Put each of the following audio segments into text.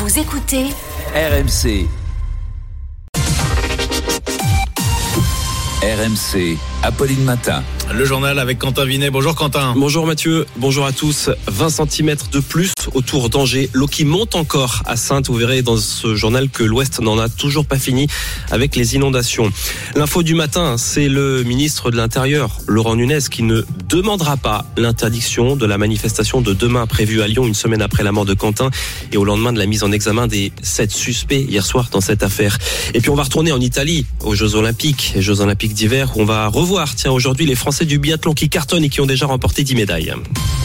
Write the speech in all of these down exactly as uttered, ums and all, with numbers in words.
Vous écoutez R M C. R M C, Apolline Matin. Le journal avec Quentin Vinet. Bonjour Quentin. Bonjour Mathieu, bonjour à tous. vingt centimètres de plus autour d'Angers. L'eau qui monte encore à Saintes. Vous verrez dans ce journal que l'Ouest n'en a toujours pas fini avec les inondations. L'info du matin, c'est le ministre de l'Intérieur, Laurent Nunez, qui ne demandera pas l'interdiction de la manifestation de demain prévue à Lyon, une semaine après la mort de Quentin et au lendemain de la mise en examen des sept suspects hier soir dans cette affaire. Et puis on va retourner en Italie, aux Jeux Olympiques, les Jeux Olympiques d'hiver, où on va revoir, tiens, aujourd'hui les Français du biathlon qui cartonnent et qui ont déjà remporté dix médailles.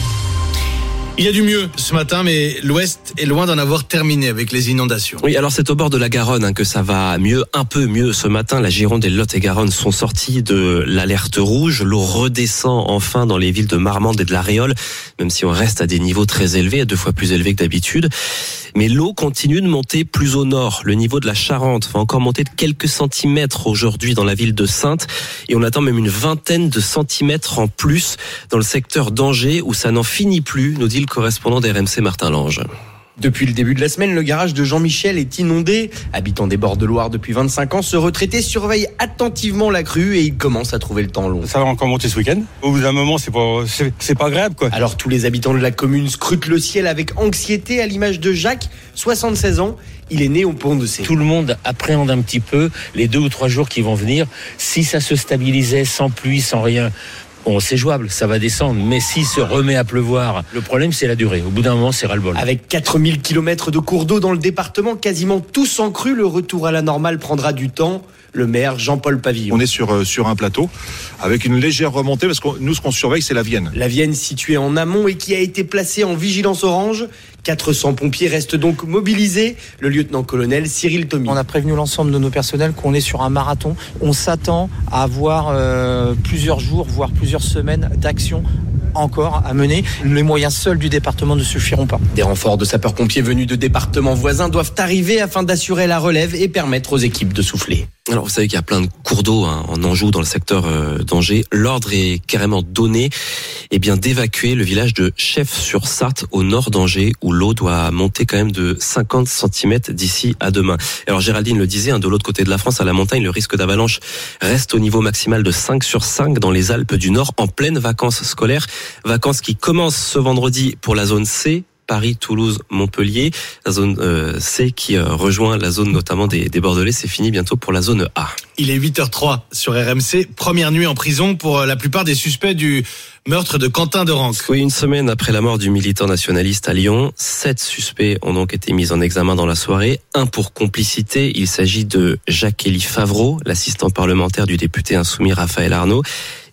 Il y a du mieux ce matin, mais l'Ouest est loin d'en avoir terminé avec les inondations. Oui, alors c'est au bord de la Garonne hein, que ça va mieux, un peu mieux ce matin. La Gironde et le Lot-et-Garonne sont sortis de l'alerte rouge. L'eau redescend enfin dans les villes de Marmande et de La Réole, même si on reste à des niveaux très élevés, à deux fois plus élevés que d'habitude. Mais l'eau continue de monter plus au nord. Le niveau de la Charente va encore monter de quelques centimètres aujourd'hui dans la ville de Saintes. Et on attend même une vingtaine de centimètres en plus dans le secteur d'Angers, où ça n'en finit plus, nous dit le correspondant d'R M C Martin Lange. Depuis le début de la semaine, le garage de Jean-Michel est inondé. Habitant des bords de Loire depuis vingt-cinq ans, ce retraité surveille attentivement la crue et il commence à trouver le temps long. Ça va encore monter ce week-end. Au bout d'un moment, c'est pas, c'est, c'est pas agréable, quoi. Alors tous les habitants de la commune scrutent le ciel avec anxiété à l'image de Jacques, soixante-seize ans. Il est né au Pont de Cé. Tout le monde appréhende un petit peu les deux ou trois jours qui vont venir. Si ça se stabilisait sans pluie, sans rien, bon, c'est jouable, ça va descendre. Mais s'il se remet à pleuvoir, le problème, c'est la durée. Au bout d'un moment, c'est ras-le-bol. Avec quatre mille kilomètres de cours d'eau dans le département, quasiment tous en crue, le retour à la normale prendra du temps. Le maire Jean-Paul Pavillon. On est sur, euh, sur un plateau avec une légère remontée parce que nous, ce qu'on surveille, c'est la Vienne. La Vienne située en amont et qui a été placée en vigilance orange. quatre cents pompiers restent donc mobilisés. Le lieutenant-colonel Cyril Thomy. On a prévenu l'ensemble de nos personnels qu'on est sur un marathon. On s'attend à avoir euh, plusieurs jours, voire plusieurs semaines d'action encore à mener. Les moyens seuls du département ne suffiront pas. Des renforts de sapeurs-pompiers venus de départements voisins doivent arriver afin d'assurer la relève et permettre aux équipes de souffler. Alors vous savez qu'il y a plein de cours d'eau hein, en Anjou, dans le secteur euh, d'Angers. L'ordre est carrément donné eh bien, d'évacuer le village de Chef-sur-Sarthe au nord d'Angers, où l'eau doit monter quand même de cinquante centimètres d'ici à demain. Alors Géraldine le disait, hein, de l'autre côté de la France, à la montagne, le risque d'avalanche reste au niveau maximal de cinq sur cinq dans les Alpes du Nord, en pleine vacances scolaires. Vacances qui commencent ce vendredi pour la zone C, Paris, Toulouse, Montpellier. La zone euh, C qui euh, rejoint la zone notamment des, des Bordelais. C'est fini bientôt pour la zone A. Il est huit heures zéro trois sur R M C. Première nuit en prison pour la plupart des suspects du meurtre de Quentin de Ranc. Oui, une semaine après la mort du militant nationaliste à Lyon, sept suspects ont donc été mis en examen dans la soirée. Un pour complicité. Il s'agit de Jacques-Élie Favreau, l'assistant parlementaire du député insoumis Raphaël Arnaud.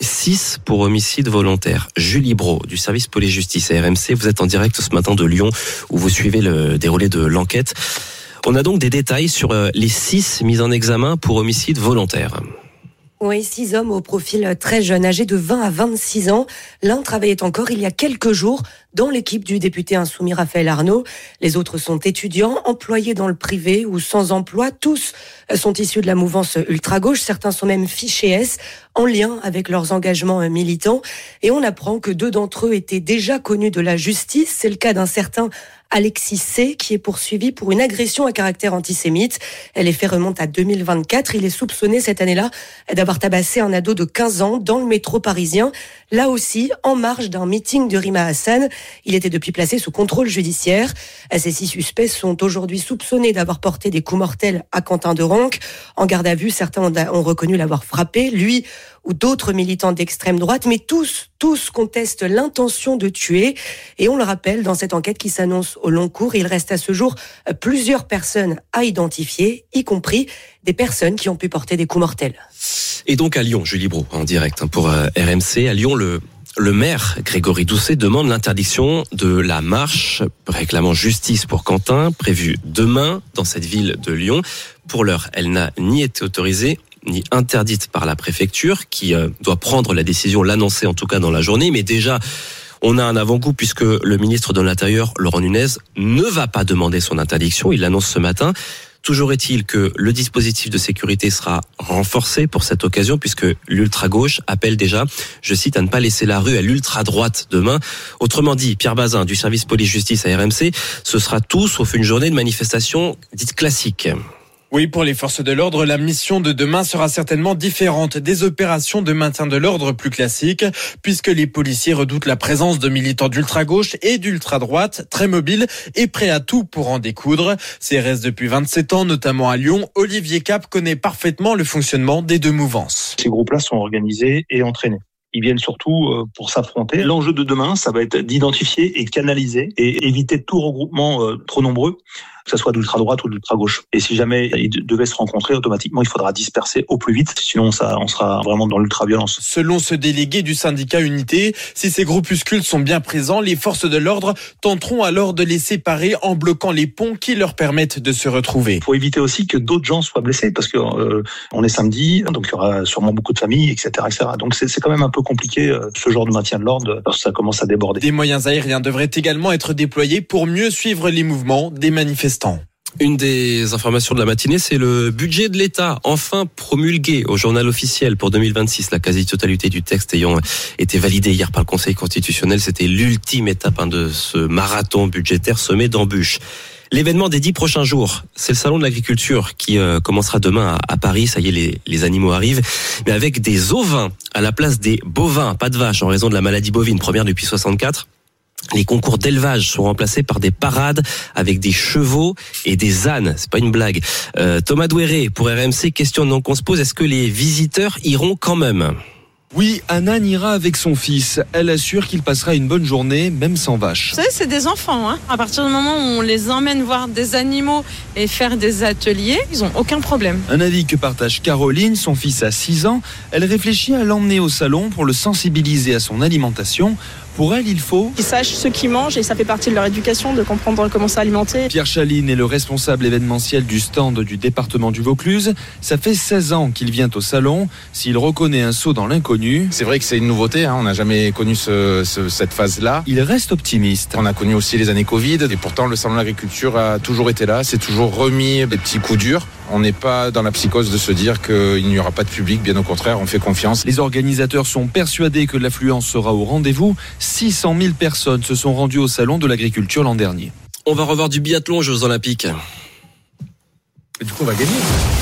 Six pour homicide volontaire. Julie Brault, du service police-justice à R M C. Vous êtes en direct ce matin de Lyon, où vous suivez le déroulé de l'enquête. On a donc des détails sur les six mis en examen pour homicide volontaire. Oui, six hommes au profil très jeune, âgés de vingt à vingt-six ans. L'un travaillait encore il y a quelques jours dans l'équipe du député insoumis Raphaël Arnaud. Les autres sont étudiants, employés dans le privé ou sans emploi. Tous sont issus de la mouvance ultra-gauche. Certains sont même fichés S, en lien avec leurs engagements militants. Et on apprend que deux d'entre eux étaient déjà connus de la justice. C'est le cas d'un certain Alexis C, qui est poursuivi pour une agression à caractère antisémite. Les faits remontent à deux mille vingt-quatre. Il est soupçonné cette année-là d'avoir tabassé un ado de quinze ans dans le métro parisien. Là aussi, en marge d'un meeting de Rima Hassan. Il était depuis placé sous contrôle judiciaire. Ces six suspects sont aujourd'hui soupçonnés d'avoir porté des coups mortels à Quentin de Ranc. En garde à vue, certains ont reconnu l'avoir frappé, lui ou d'autres militants d'extrême droite, mais tous, tous contestent l'intention de tuer. Et on le rappelle, dans cette enquête qui s'annonce au long cours, il reste à ce jour plusieurs personnes à identifier, y compris des personnes qui ont pu porter des coups mortels. Et donc à Lyon, Julie Brault, en direct hein, pour euh, R M C. À Lyon, le, le maire Grégory Doucet demande l'interdiction de la marche réclamant justice pour Quentin, prévue demain dans cette ville de Lyon. Pour l'heure, elle n'a ni été autorisée, ni interdite par la préfecture, qui euh, doit prendre la décision, l'annoncer en tout cas dans la journée. Mais déjà, on a un avant-goût puisque le ministre de l'Intérieur, Laurent Nunez, ne va pas demander son interdiction. Il l'annonce ce matin. Toujours est-il que le dispositif de sécurité sera renforcée pour cette occasion puisque l'ultra-gauche appelle déjà, je cite, à ne pas laisser la rue à l'ultra-droite demain. Autrement dit, Pierre Bazin du service police-justice à R M C, ce sera tout sauf une journée de manifestation dite classique. Oui, pour les forces de l'ordre, la mission de demain sera certainement différente des opérations de maintien de l'ordre plus classiques, puisque les policiers redoutent la présence de militants d'ultra-gauche et d'ultra-droite, très mobiles et prêts à tout pour en découdre. C R S depuis vingt-sept ans, notamment à Lyon, Olivier Cap connaît parfaitement le fonctionnement des deux mouvances. Ces groupes-là sont organisés et entraînés. Ils viennent surtout pour s'affronter. L'enjeu de demain, ça va être d'identifier et canaliser et éviter tout regroupement trop nombreux, que ce soit d'ultra-droite ou d'ultra-gauche. Et si jamais ils devaient se rencontrer, automatiquement, il faudra disperser au plus vite. Sinon, ça, on sera vraiment dans l'ultra-violence. Selon ce délégué du syndicat Unité, si ces groupuscules sont bien présents, les forces de l'ordre tenteront alors de les séparer en bloquant les ponts qui leur permettent de se retrouver. Il faut éviter aussi que d'autres gens soient blessés parce que euh, on est samedi, donc il y aura sûrement beaucoup de familles, et cetera, et cetera. Donc c'est, c'est quand même un peu compliqué euh, ce genre de maintien de l'ordre parce que ça commence à déborder. Des moyens aériens devraient également être déployés pour mieux suivre les mouvements des manifestants. Une des informations de la matinée, c'est le budget de l'État, enfin promulgué au journal officiel pour deux mille vingt-six. La quasi-totalité du texte ayant été validée hier par le Conseil constitutionnel, c'était l'ultime étape hein, de ce marathon budgétaire semé d'embûches. L'événement des dix prochains jours, c'est le salon de l'agriculture qui euh, commencera demain à, à Paris. Ça y est, les, les animaux arrivent, mais avec des ovins à la place des bovins, pas de vaches en raison de la maladie bovine, première depuis soixante-quatre. Les concours d'élevage sont remplacés par des parades avec des chevaux et des ânes. C'est pas une blague. Euh, Thomas Douéré pour R M C, question non qu'on se pose, est-ce que les visiteurs iront quand même ? Oui, Anna ira avec son fils. Elle assure qu'il passera une bonne journée, même sans vache. Vous savez, c'est des enfants. Hein. À partir du moment où on les emmène voir des animaux et faire des ateliers, ils n'ont aucun problème. Un avis que partage Caroline, son fils a six ans. Elle réfléchit à l'emmener au salon pour le sensibiliser à son alimentation. Pour elle, il faut qu'ils sachent ce qu'ils mangent et ça fait partie de leur éducation de comprendre comment s'alimenter. Pierre Chaline est le responsable événementiel du stand du département du Vaucluse. Ça fait seize ans qu'il vient au salon. S'il reconnaît un saut dans l'inconnu, c'est vrai que c'est une nouveauté, hein. On n'a jamais connu ce, ce, cette phase-là. Il reste optimiste. On a connu aussi les années Covid et pourtant le salon de l'agriculture a toujours été là. C'est toujours remis des petits coups durs. On n'est pas dans la psychose de se dire qu'il n'y aura pas de public, bien au contraire, on fait confiance. Les organisateurs sont persuadés que l'affluence sera au rendez-vous. six cent mille personnes se sont rendues au salon de l'agriculture l'an dernier. On va revoir du biathlon aux Jeux Olympiques. Et du coup, on va gagner.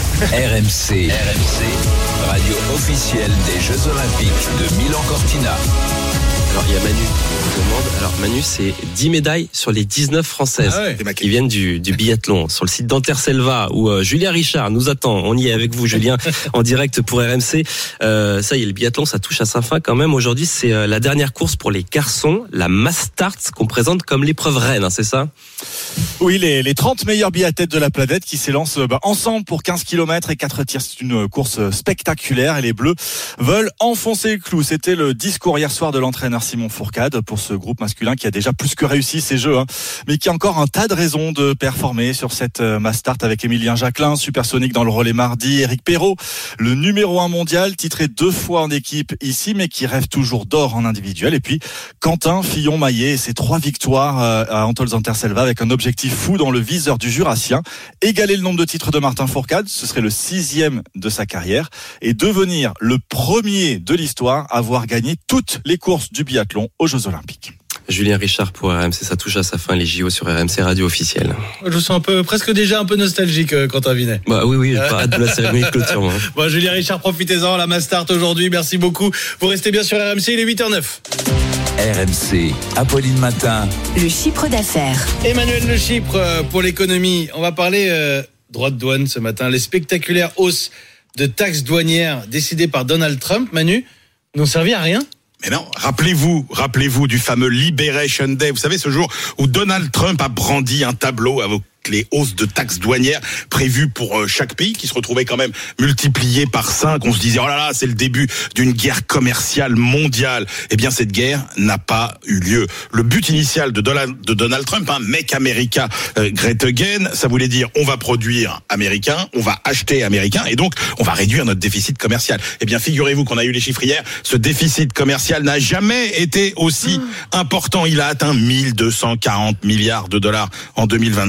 R M C, R M C, radio officielle des Jeux Olympiques de Milan-Cortina. Alors, il y a Manu qui demande. Alors, Manu, c'est dix médailles sur les dix-neuf françaises ah ouais. qui viennent du, du biathlon. Sur le site d'Anterselva, où euh, Julien Richard nous attend. On y est avec vous, Julien, en direct pour R M C. Euh, ça y est, le biathlon, ça touche à sa fin quand même. Aujourd'hui, c'est euh, la dernière course pour les garçons, la Mastart, qu'on présente comme l'épreuve reine, hein, c'est ça ? Oui, les, les trente meilleurs biathlètes de la planète qui s'élancent bah, ensemble pour quinze kilomètres et quatre tirs. C'est une course spectaculaire et les Bleus veulent enfoncer le clou. C'était le discours hier soir de l'entraîneur Simon Fourcade pour ce groupe masculin qui a déjà plus que réussi ses jeux, hein, mais qui a encore un tas de raisons de performer sur cette Mastart avec Émilien Jacquelin, supersonique dans le relais mardi, Éric Perrault, le numéro un mondial, titré deux fois en équipe ici, mais qui rêve toujours d'or en individuel. Et puis Quentin Fillon-Maillet et ses trois victoires à Antolz-Anterselva avec un objectif fou dans le viseur du Jurassien, égaler le nombre de titres de Martin Fourcade, ce serait le sixième de sa carrière, et devenir le premier de l'histoire à avoir gagné toutes les courses du biathlon aux Jeux Olympiques. Julien Richard pour R M C, ça touche à sa fin les J O sur R M C radio officielle. Je me sens un peu, presque déjà un peu nostalgique, Quentin Vinet. Bah oui, oui, pas hâte de la cérémonie de clôture. Hein. Bon, Julien Richard, profitez-en, la Mastart aujourd'hui, merci beaucoup. Vous restez bien sur R M C, il est huit heures neuf. R M C, Apolline Matin. Le chiffre d'affaires. Emmanuel Le Chypre pour l'économie. On va parler euh, droit de douane ce matin. Les spectaculaires hausses de taxes douanières décidées par Donald Trump, Manu, n'ont servi à rien. Mais non, rappelez-vous, rappelez-vous du fameux Liberation Day. Vous savez, ce jour où Donald Trump a brandi un tableau avec les hausses de taxes douanières prévues pour chaque pays, qui se retrouvaient quand même multipliées par cinq. On se disait, oh là là, c'est le début d'une guerre commerciale mondiale. Eh bien, cette guerre n'a pas eu lieu. Le but initial de Donald, de Donald Trump, hein, Make America euh, Great Again, ça voulait dire, on va produire américain, on va acheter américain, et donc, on va réduire notre déficit commercial. Eh bien, figurez-vous qu'on a eu les chiffres hier, ce déficit commercial n'a jamais été aussi oh. important. Il a atteint mille deux cent quarante milliards de dollars en deux mille vingt-cinq, et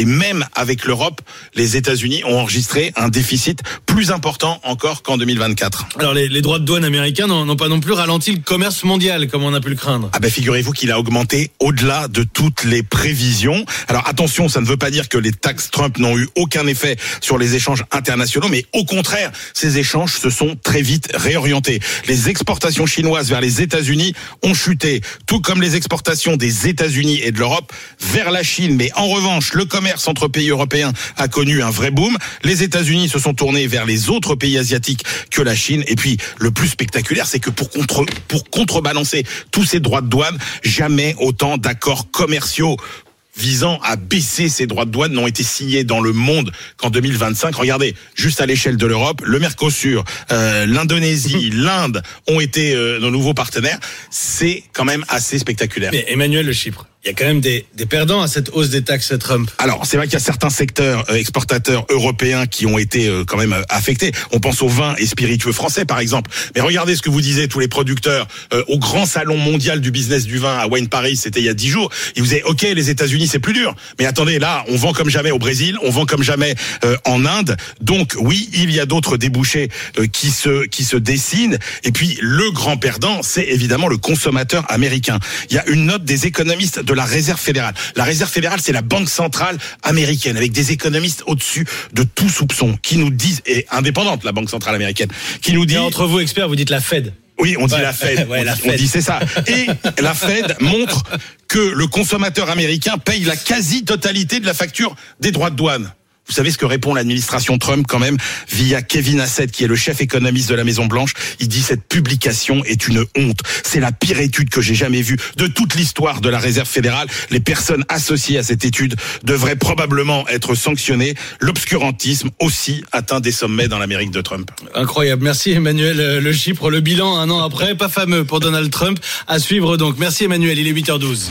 même avec l'Europe, les États-Unis ont enregistré un déficit plus important encore qu'en deux mille vingt-quatre. Alors les, les droits de douane américains n'ont, n'ont pas non plus ralenti le commerce mondial comme on a pu le craindre. Ah ben figurez-vous qu'il a augmenté au-delà de toutes les prévisions. Alors attention, ça ne veut pas dire que les taxes Trump n'ont eu aucun effet sur les échanges internationaux, mais au contraire, ces échanges se sont très vite réorientés. Les exportations chinoises vers les États-Unis ont chuté, tout comme les exportations des États-Unis et de l'Europe vers la Chine. Mais en revanche, le commerce entre pays européens a connu un vrai boom. Les États-Unis se sont tournés vers les autres pays asiatiques que la Chine. Et puis, le plus spectaculaire, c'est que pour contre, pour contrebalancer tous ces droits de douane, jamais autant d'accords commerciaux visant à baisser ces droits de douane n'ont été signés dans le monde qu'en deux mille vingt-cinq. Regardez, juste à l'échelle de l'Europe, le Mercosur, euh, l'Indonésie, l'Inde ont été euh, nos nouveaux partenaires. C'est quand même assez spectaculaire. Mais Emmanuel, le Chypre, il y a quand même des, des perdants à cette hausse des taxes Trump. Alors, c'est vrai qu'il y a certains secteurs euh, exportateurs européens qui ont été euh, quand même euh, affectés. On pense aux vins et spiritueux français, par exemple. Mais regardez ce que vous disiez, tous les producteurs euh, au grand salon mondial du business du vin à Wine Paris, c'était il y a dix jours. Ils vous disaient, OK, les États-Unis, c'est plus dur. Mais attendez, là, on vend comme jamais au Brésil, on vend comme jamais euh, en Inde. Donc, oui, il y a d'autres débouchés euh, qui se qui se dessinent. Et puis, le grand perdant, c'est évidemment le consommateur américain. Il y a une note des économistes de la Réserve fédérale. La Réserve fédérale, c'est la banque centrale américaine, avec des économistes au-dessus de tout soupçon, qui nous disent, et indépendante, la banque centrale américaine, qui nous dit... Et entre vous experts, vous dites la Fed. Oui, on dit ouais, la Fed. Ouais, on, la dit, Fed. on dit c'est ça. Et la Fed montre que le consommateur américain paye la quasi-totalité de la facture des droits de douane. Vous savez ce que répond l'administration Trump quand même via Kevin Hassett, qui est le chef économiste de la Maison Blanche. Il dit: cette publication est une honte. C'est la pire étude que j'ai jamais vue de toute l'histoire de la Réserve fédérale. Les personnes associées à cette étude devraient probablement être sanctionnées. L'obscurantisme aussi atteint des sommets dans l'Amérique de Trump. Incroyable. Merci Emmanuel. Le Chypre, le bilan un an après, pas fameux pour Donald Trump. À suivre donc. Merci Emmanuel, il est huit heures douze.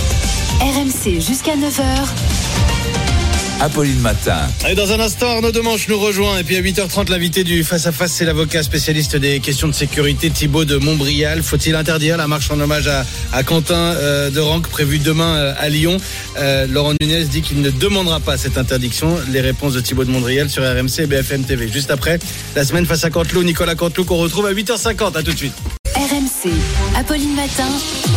R M C jusqu'à neuf heures. Apolline Matin. Et dans un instant, Arnaud Demanche nous rejoint. Et puis à huit heures trente, l'invité du Face à Face, c'est l'avocat spécialiste des questions de sécurité, Thibaut de Montbrial. Faut-il interdire la marche en hommage à, à Quentin euh, de Ranc, prévue demain euh, à Lyon? euh, Laurent Nunez dit qu'il ne demandera pas cette interdiction. Les réponses de Thibaut de Montbrial sur R M C et B F M T V. Juste après, la semaine face à Canteloup, Nicolas Canteloup, qu'on retrouve à huit heures cinquante. À tout de suite. R M C, Apolline Matin.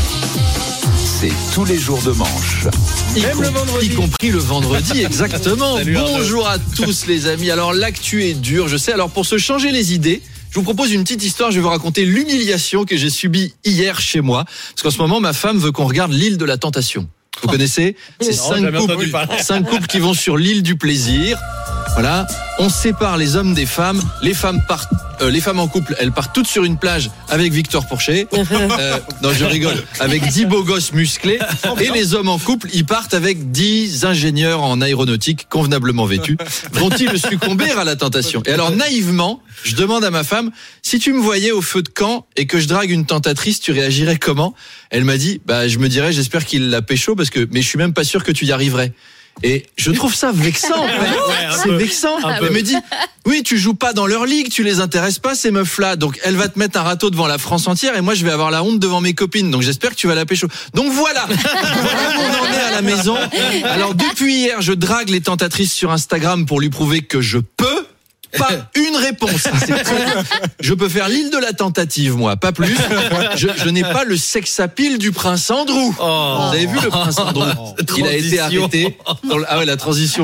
C'est tous les jours de manche. Y, com- le vendredi. y compris le vendredi, exactement. Salut, Bonjour à tous les amis. Alors l'actu est dure, je sais. Alors pour se changer les idées, je vous propose une petite histoire. Je vais vous raconter l'humiliation que j'ai subie hier chez moi. Parce qu'en ce moment, ma femme veut qu'on regarde l'île de la tentation. Vous connaissez? C'est cinq couples, cinq couples qui vont sur l'île du plaisir. Voilà, on sépare les hommes des femmes. Les femmes partent, euh, les femmes en couple, elles partent toutes sur une plage avec Victor Porcher. Euh, non, je rigole. Avec dix beaux gosses musclés. Et les hommes en couple, ils partent avec dix ingénieurs en aéronautique convenablement vêtus. Vont-ils succomber à la tentation? Et alors, naïvement, je demande à ma femme, si tu me voyais au feu de camp et que je drague une tentatrice, tu réagirais comment? Elle m'a dit, bah, je me dirais, j'espère qu'il la pécho parce que, mais je suis même pas sûr que tu y arriverais. Et je trouve ça vexant, en fait. Ouais, c'est peu, vexant. Elle me dit, oui, tu joues pas dans leur ligue, tu les intéresses pas, ces meufs-là. Donc, elle va te mettre un râteau devant la France entière et moi, je vais avoir la honte devant mes copines. Donc, j'espère que tu vas la pécho. Donc, voilà. Voilà où on en est à la maison. Alors, depuis hier, je drague les tentatrices sur Instagram pour lui prouver que je peux. Pas une réponse. C'est très dur. Je peux faire l'île de la tentative, moi, pas plus. Je, je n'ai pas le sex-appeal du prince Andrew. Oh. Vous avez vu le prince Andrew? Il a été arrêté. Dans le... Ah ouais, la transition.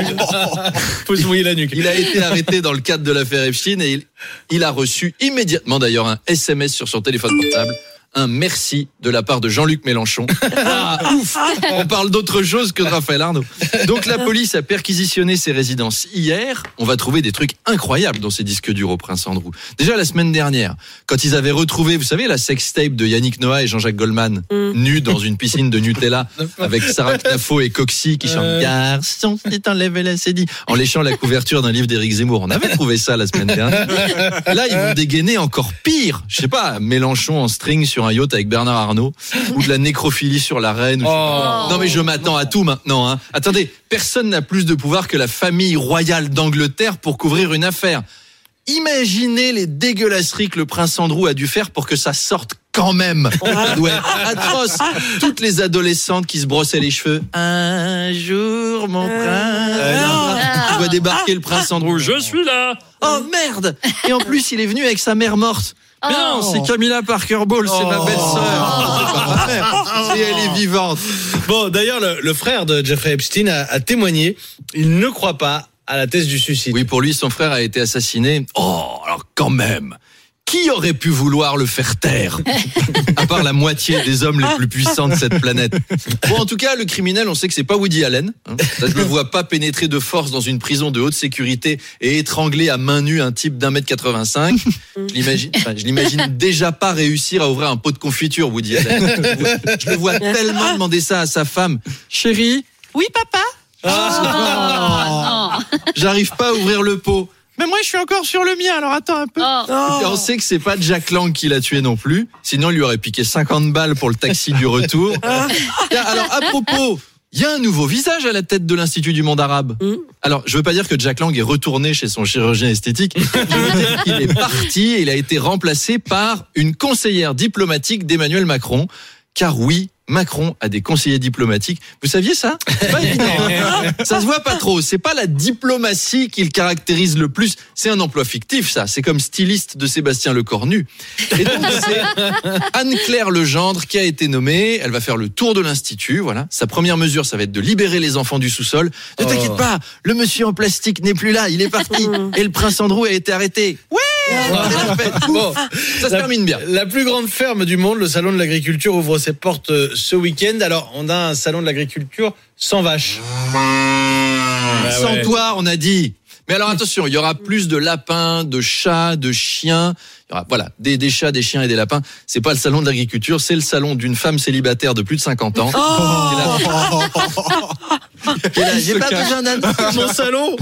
Faut se mouiller la nuque. Il a été arrêté dans le cadre de l'affaire Epstein et il, il a reçu immédiatement d'ailleurs un S M S sur son téléphone portable. Un merci de la part de Jean-Luc Mélenchon. Ah, ouf. On parle d'autre chose que de Raphaël Arnaud. Donc la police a perquisitionné ses résidences hier. On va trouver des trucs incroyables dans ces disques durs au Prince Andrew. Déjà la semaine dernière, quand ils avaient retrouvé, vous savez, la sextape de Yannick Noah et Jean-Jacques Goldman, mm. nus dans une piscine de Nutella, avec Sarah Knafo et Coxy qui chantent euh... Garçon, si t'enlèves la c'est dit, en léchant la couverture d'un livre d'Éric Zemmour. On avait trouvé ça la semaine dernière. Là, ils vont dégainer encore pire. Je sais pas, Mélenchon en string sur un yacht avec Bernard Arnault ou de la nécrophilie sur la reine. Oh. Non mais je m'attends à tout maintenant. Hein. Attendez, personne n'a plus de pouvoir que la famille royale d'Angleterre pour couvrir une affaire. Imaginez les dégueulasseries que le prince Andrew a dû faire pour que ça sorte quand même, ça doit être atroce. Toutes les adolescentes qui se brossaient les cheveux. Un jour, mon prince. Tu vois débarquer le prince Andrew. Je suis là. Oh merde. Et en plus, il est venu avec sa mère morte. Mais non, c'est Camilla Parker Bowles, c'est ma belle-sœur. C'est pas ma mère, et elle est vivante. Bon, d'ailleurs, le, le frère de Jeffrey Epstein a, a témoigné. Il ne croit pas à la thèse du suicide. Oui, pour lui, son frère a été assassiné. Oh, alors quand même. Qui aurait pu vouloir le faire taire? À part la moitié des hommes les plus puissants de cette planète. Bon, en tout cas, le criminel, on sait que c'est pas Woody Allen. Hein. Ça, je le vois pas pénétrer de force dans une prison de haute sécurité et étrangler à main nue un type d'un mètre quatre-vingt-cinq. Je l'imagine, enfin, je l'imagine déjà pas réussir à ouvrir un pot de confiture, Woody Allen. Je le vois, je le vois tellement demander ça à sa femme. Chérie? Oui, papa? Ah, oh, j'arrive pas à ouvrir le pot. Mais moi, je suis encore sur le mien, alors attends un peu. Oh. Et on sait que c'est pas Jack Lang qui l'a tué non plus. Sinon, il lui aurait piqué cinquante balles pour le taxi du retour. Tiens, alors, à propos, il y a un nouveau visage à la tête de l'Institut du monde arabe. Mm. Alors, je veux pas dire que Jack Lang est retourné chez son chirurgien esthétique. Je veux dire qu'il est parti et il a été remplacé par une conseillère diplomatique d'Emmanuel Macron. Car oui, Macron a des conseillers diplomatiques. Vous saviez ça? C'est pas évident. Hein. Ça se voit pas trop. C'est pas la diplomatie qui le caractérise le plus. C'est un emploi fictif, ça. C'est comme styliste de Sébastien Lecornu. Et donc, c'est Anne-Claire Legendre qui a été nommée. Elle va faire le tour de l'Institut. Voilà. Sa première mesure, ça va être de libérer les enfants du sous-sol. Ne t'inquiète pas, le monsieur en plastique n'est plus là. Il est parti. Et le prince Andrew a été arrêté. Ouais! Bon, ça se la, termine bien. La plus grande ferme du monde, le salon de l'agriculture, ouvre ses portes ce week-end. Alors, on a un salon de l'agriculture sans vaches. Bah sans ouais. Toi, on a dit. Mais alors attention, il y aura plus de lapins, de chats, de chiens. Il y aura, voilà, des, des chats, des chiens et des lapins. C'est pas le salon de l'agriculture, c'est le salon d'une femme célibataire de plus de cinquante ans. Oh et là, j'ai pas besoin d'un mon salon.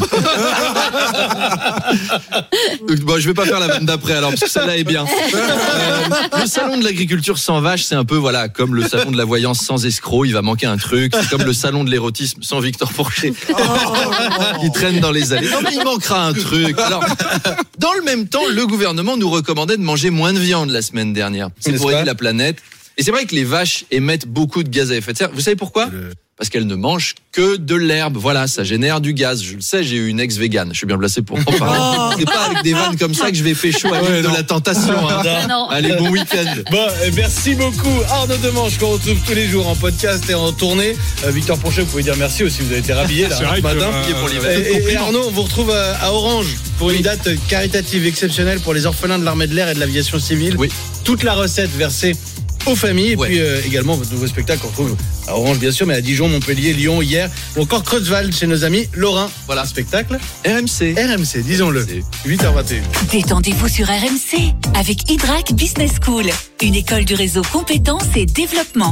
Bon, je vais pas faire la vanne d'après alors parce que celle-là est bien. Euh, le salon de l'agriculture sans vache, c'est un peu voilà comme le salon de la voyance sans escroc. Il va manquer un truc. C'est comme le salon de l'érotisme sans Victor Porcher qui traîne dans les allées. Non mais il manquera un truc. Alors, dans le même temps, le gouvernement nous recommandait de manger moins de viande la semaine dernière. C'est pour aider la planète. Et c'est vrai que les vaches émettent beaucoup de gaz à effet de serre. Vous savez pourquoi ? Le... Parce qu'elles ne mangent que de l'herbe. Voilà, ça génère du gaz. Je le sais, j'ai eu une ex-végane. Je suis bien placé pour en parler. Oh c'est pas avec des vannes comme ça que je vais pécho à l'île ouais, de la tentation. Hein. Non. Allez, bon week-end. Bon, merci beaucoup. Arnaud Demanche, qu'on retrouve tous les jours en podcast et en tournée. Euh, Victor Porcher, vous pouvez dire merci aussi. Vous avez été rhabillé là, ce matin. Euh, pour et, et Arnaud, on vous retrouve à Orange pour une date caritative exceptionnelle pour les orphelins de l'armée de l'air et de l'aviation civile. Oui. Toute la recette versée aux familles. Et ouais. puis euh, également votre nouveau spectacle qu'on retrouve à Orange bien sûr, mais à Dijon, Montpellier, Lyon hier, ou encore Creutzwald chez nos amis Lorrain. Voilà. Un spectacle R M C. R M C, disons-le. huit heures vingt et une. Détendez-vous sur R M C avec Hydrac Business School, une école du réseau compétences et développement.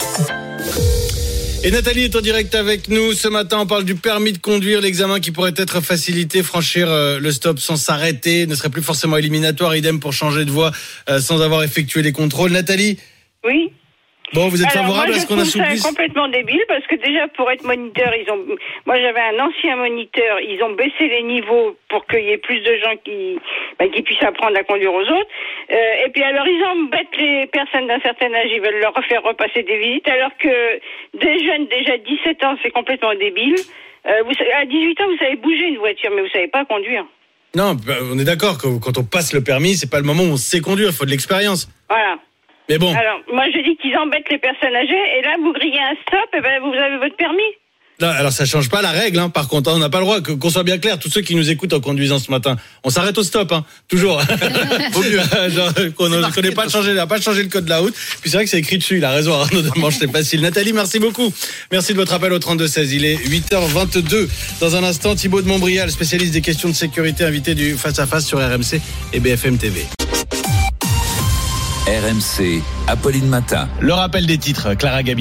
Et Nathalie est en direct avec nous. Ce matin, on parle du permis de conduire, l'examen qui pourrait être facilité, franchir euh, le stop sans s'arrêter, ne serait plus forcément éliminatoire, idem pour changer de voie euh, sans avoir effectué les contrôles. Nathalie ? Oui. Bon, vous êtes Alors, favorable moi, à ce qu'on assouplisse ? C'est complètement débile parce que déjà pour être moniteur, ils ont. Moi, j'avais un ancien moniteur, ils ont baissé les niveaux pour qu'il y ait plus de gens qui, bah, qui puissent apprendre à conduire aux autres. Euh, et puis alors, ils embêtent les personnes d'un certain âge, ils veulent leur faire repasser des visites, alors que des jeunes déjà dix-sept ans, c'est complètement débile. Euh, vous, à dix-huit ans, vous savez bouger une voiture, mais vous savez pas conduire. Non, on est d'accord que quand on passe le permis, c'est pas le moment où on sait conduire, il faut de l'expérience. Voilà. Mais bon. Alors, moi, je dis qu'ils embêtent les personnes âgées, et là, vous grillez un stop, et ben, vous avez votre permis. Non, alors ça change pas la règle, hein. Par contre, on n'a pas le droit, que, qu'on soit bien clair, tous ceux qui nous écoutent en conduisant ce matin, on s'arrête au stop, hein. Toujours. Au mieux. Genre, qu'on ne connaît pas changer, n'a pas changé le code de la route. Puis c'est vrai que c'est écrit dessus, il a raison, Arnaud Demanche, c'est facile. Nathalie, merci beaucoup. Merci de votre appel au trente-deux seize. Il est huit heures vingt-deux. Dans un instant, Thibaut de Montbrial, spécialiste des questions de sécurité, invité du Face à Face sur R M C et B F M T V. R M C, Apolline Matin. Le rappel des titres, Clara Gabillet.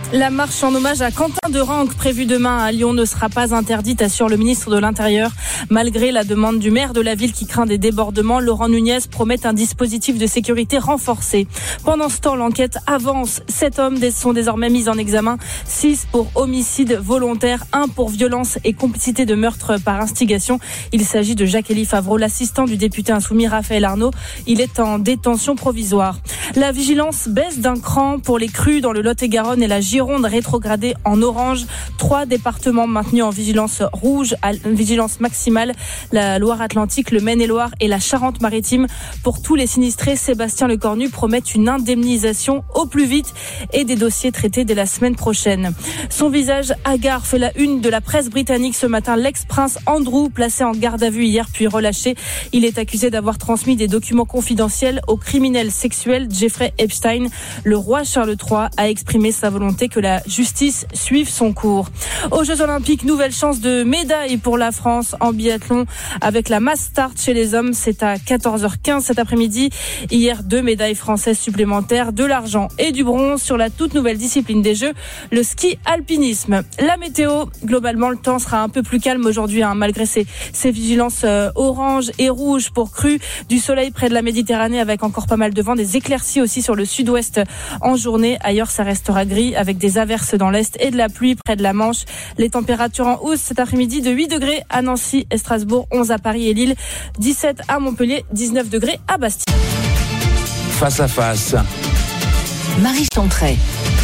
La marche en hommage à Quentin de Ranc prévue demain à Lyon ne sera pas interdite, assure le ministre de l'Intérieur. Malgré la demande du maire de la ville qui craint des débordements, Laurent Nunez promet un dispositif de sécurité renforcé. Pendant ce temps, l'enquête avance. Sept hommes sont désormais mis en examen. Six pour homicide volontaire, un pour violence et complicité de meurtre par instigation. Il s'agit de Jacques-Élie Favreau, l'assistant du député insoumis Raphaël Arnaud. Il est en détention provisoire. La vigilance baisse d'un cran pour les crues dans le Lot-et-Garonne et la Gironde rétrogradée en orange. Trois départements maintenus en vigilance rouge, à vigilance maximale. La Loire-Atlantique, le Maine-et-Loire et la Charente-Maritime. Pour tous les sinistrés, Sébastien Lecornu promet une indemnisation au plus vite et des dossiers traités dès la semaine prochaine. Son visage hagard fait la une de la presse britannique ce matin. L'ex-prince Andrew, placé en garde à vue hier puis relâché. Il est accusé d'avoir transmis des documents confidentiels au criminel sexuel Jeffrey Epstein. Le roi Charles trois a exprimé sa volonté que la justice suive son cours. Aux Jeux Olympiques, nouvelle chance de médaille pour la France en biathlon avec la mass start chez les hommes. C'est à quatorze heures quinze cet après-midi. Hier, deux médailles françaises supplémentaires, de l'argent et du bronze sur la toute nouvelle discipline des Jeux, le ski alpinisme. La météo, globalement, le temps sera un peu plus calme aujourd'hui, hein, malgré ces, ces vigilances euh, orange et rouge pour crues. Du soleil près de la Méditerranée avec encore pas mal de vent, des éclaircies aussi sur le sud-ouest en journée. Ailleurs, ça restera gris avec des averses dans l'est et de la pluie près de la Manche. Les températures en hausse cet après-midi de huit degrés à Nancy et Strasbourg, onze à Paris et Lille, dix-sept à Montpellier, dix-neuf degrés à Bastia. Face à face. Marie Centray.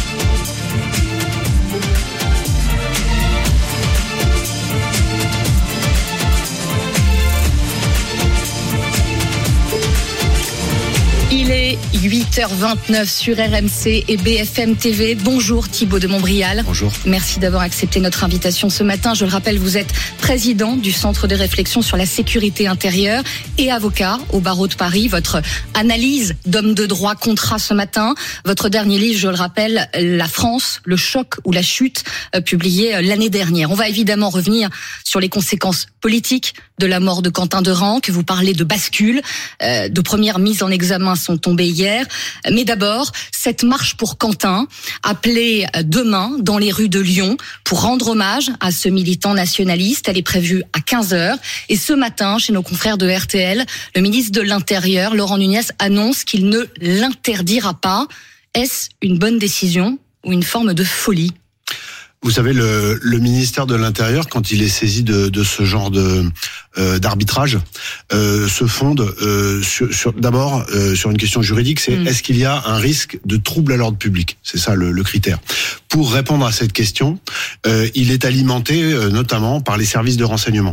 Il est huit heures vingt-neuf sur R M C et B F M T V. Bonjour Thibaut de Montbrial. Bonjour. Merci d'avoir accepté notre invitation ce matin. Je le rappelle, vous êtes président du Centre de réflexion sur la sécurité intérieure et avocat au barreau de Paris. Votre analyse d'homme de droit comptera ce matin. Votre dernier livre, je le rappelle, La France, le choc ou la chute, publié l'année dernière. On va évidemment revenir sur les conséquences politiques de la mort de Quentin de Ranc. Vous parlez de bascule, euh, de premières mises en examen sont tombées hier. Mais d'abord, cette marche pour Quentin, appelée demain dans les rues de Lyon pour rendre hommage à ce militant nationaliste. Elle est prévue à quinze heures. Et ce matin, chez nos confrères de R T L, le ministre de l'Intérieur, Laurent Nunez, annonce qu'il ne l'interdira pas. Est-ce une bonne décision ou une forme de folie ? Vous savez, le, le ministère de l'Intérieur, quand il est saisi de, de ce genre de euh, d'arbitrage, euh, se fonde euh, sur, sur d'abord euh, sur une question juridique, c'est mmh. est-ce qu'il y a un risque de trouble à l'ordre public ? C'est ça le, le critère. Pour répondre à cette question, euh, il est alimenté euh, notamment par les services de renseignement.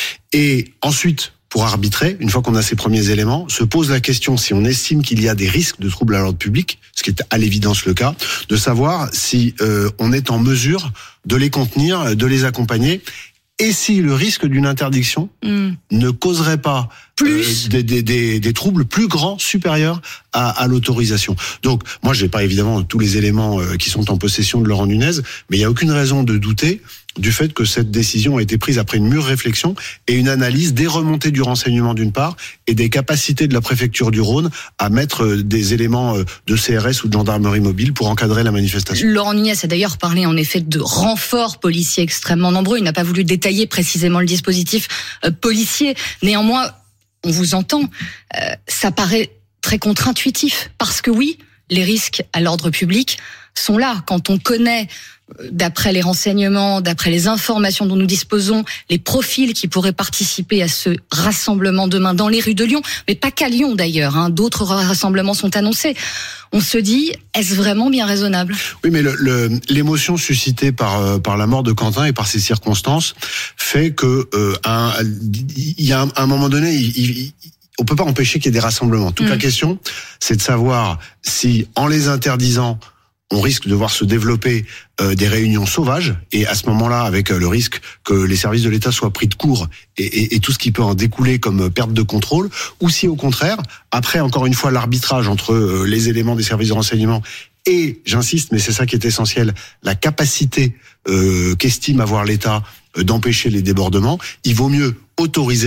Et ensuite, pour arbitrer, une fois qu'on a ces premiers éléments, se pose la question, si on estime qu'il y a des risques de troubles à l'ordre public, ce qui est à l'évidence le cas, de savoir si euh, on est en mesure de les contenir, de les accompagner, et si le risque d'une interdiction mmh. ne causerait pas plus euh, des, des, des, des troubles plus grands, supérieurs à, à l'autorisation. Donc, moi, j'ai pas évidemment tous les éléments euh, qui sont en possession de Laurent Nunez, mais il y a aucune raison de douter du fait que cette décision a été prise après une mûre réflexion et une analyse des remontées du renseignement d'une part et des capacités de la préfecture du Rhône à mettre des éléments de C R S ou de gendarmerie mobile pour encadrer la manifestation. Laurent Nunez a d'ailleurs parlé en effet de renforts policiers extrêmement nombreux. Il n'a pas voulu détailler précisément le dispositif euh, policier. Néanmoins, on vous entend, euh, ça paraît très contre-intuitif parce que oui, les risques à l'ordre public sont là. Quand on connaît, d'après les renseignements, d'après les informations dont nous disposons, les profils qui pourraient participer à ce rassemblement demain dans les rues de Lyon, mais pas qu'à Lyon d'ailleurs, hein, d'autres rassemblements sont annoncés. On se dit, est-ce vraiment bien raisonnable ? Oui, mais le, le, l'émotion suscitée par euh, par la mort de Quentin et par ces circonstances fait que euh, un, il y a un, un moment donné, il, il, on peut pas empêcher qu'il y ait des rassemblements. Toute mmh. la question, c'est de savoir si, en les interdisant, on risque de voir se développer euh, des réunions sauvages, et à ce moment-là, avec euh, le risque que les services de l'État soient pris de court et, et, et tout ce qui peut en découler comme perte de contrôle, ou si au contraire, après encore une fois l'arbitrage entre euh, les éléments des services de renseignement et, j'insiste, mais c'est ça qui est essentiel, la capacité euh, qu'estime avoir l'État euh, d'empêcher les débordements, il vaut mieux autoriser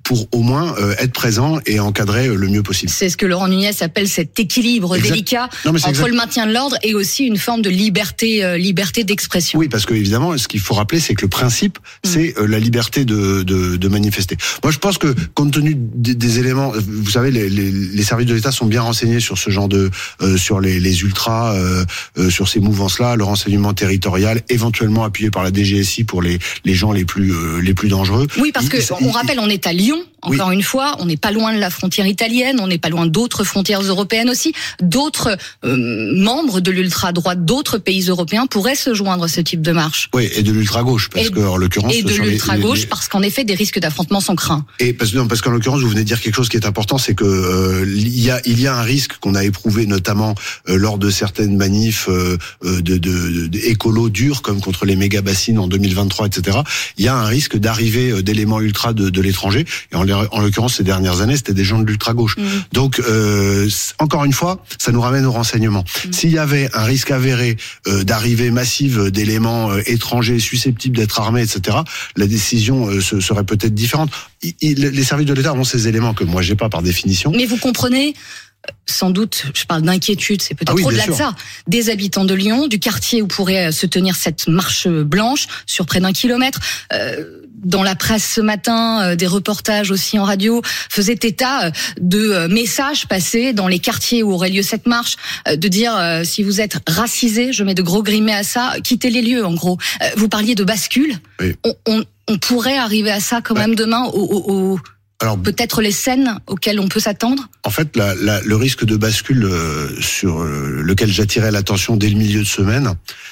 pour au moins euh, être présent et encadrer le mieux possible. C'est ce que Laurent Nunez appelle cet équilibre exact. délicat non, entre exact. le maintien de l'ordre et aussi une forme de liberté, euh, liberté d'expression. Oui, parce que évidemment, ce qu'il faut rappeler, c'est que le principe, mmh. c'est euh, la liberté de, de, de manifester. Moi, je pense que compte tenu des, des éléments, vous savez, les, les, les services de l'État sont bien renseignés sur ce genre de, euh, sur les, les ultras, euh, euh, sur ces mouvances-là, le renseignement territorial, éventuellement appuyé par la D G S I pour les, les gens les plus, euh, les plus dangereux. Oui, parce que il, on rappelle, on est à Lyon. Encore oui. une fois, on n'est pas loin de la frontière italienne, on n'est pas loin d'autres frontières européennes aussi. D'autres euh, membres de l'ultra-droite, d'autres pays européens pourraient se joindre à ce type de marche. Oui, et de l'ultra-gauche, parce qu'en l'occurrence... Et de l'ultra-gauche, les... parce qu'en effet, des risques d'affrontement sont craints. Et parce, non, parce qu'en l'occurrence, vous venez de dire quelque chose qui est important, c'est que euh, il y a il y a un risque qu'on a éprouvé notamment euh, lors de certaines manifs euh, de, de, de, de écolo durs, comme contre les méga-bassines en deux mille vingt-trois, et cetera. Il y a un risque d'arrivée d'éléments ultra de, de l'étranger, et en En l'occurrence, ces dernières années, c'était des gens de l'ultra-gauche. Mmh. Donc, euh, encore une fois, ça nous ramène au renseignement. Mmh. S'il y avait un risque avéré euh, d'arrivée massive d'éléments euh, étrangers susceptibles d'être armés, et cetera, la décision euh, se, serait peut-être différente. Il, il, les services de l'État ont ces éléments que moi, j'ai pas par définition. Mais vous comprenez, sans doute, je parle d'inquiétude, c'est peut-être ah oui, au-delà de ça, des habitants de Lyon, du quartier où pourrait se tenir cette marche blanche sur près d'un kilomètre. Euh, dans la presse ce matin, euh, des reportages aussi en radio faisaient état de euh, messages passés dans les quartiers où aurait lieu cette marche, euh, de dire euh, si vous êtes racisé, je mets de gros grimets à ça, quittez les lieux en gros. Euh, vous parliez de bascule, oui. on, on, on pourrait arriver à ça quand ouais. même demain au, au, au Alors, peut-être les scènes auxquelles on peut s'attendre. En fait, la, la, le risque de bascule euh, sur euh, lequel j'attirais l'attention dès le milieu de semaine,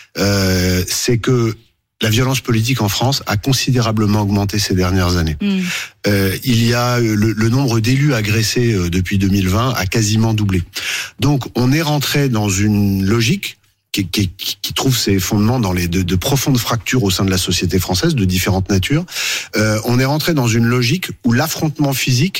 euh, c'est que la violence politique en France a considérablement augmenté ces dernières années. Mmh. Euh, il y a le, le nombre d'élus agressés euh, depuis deux mille vingt a quasiment doublé. Donc, on est rentré dans une logique Qui, qui, qui trouve ses fondements dans les de, de profondes fractures au sein de la société française de différentes natures. Euh, on est rentré dans une logique où l'affrontement physique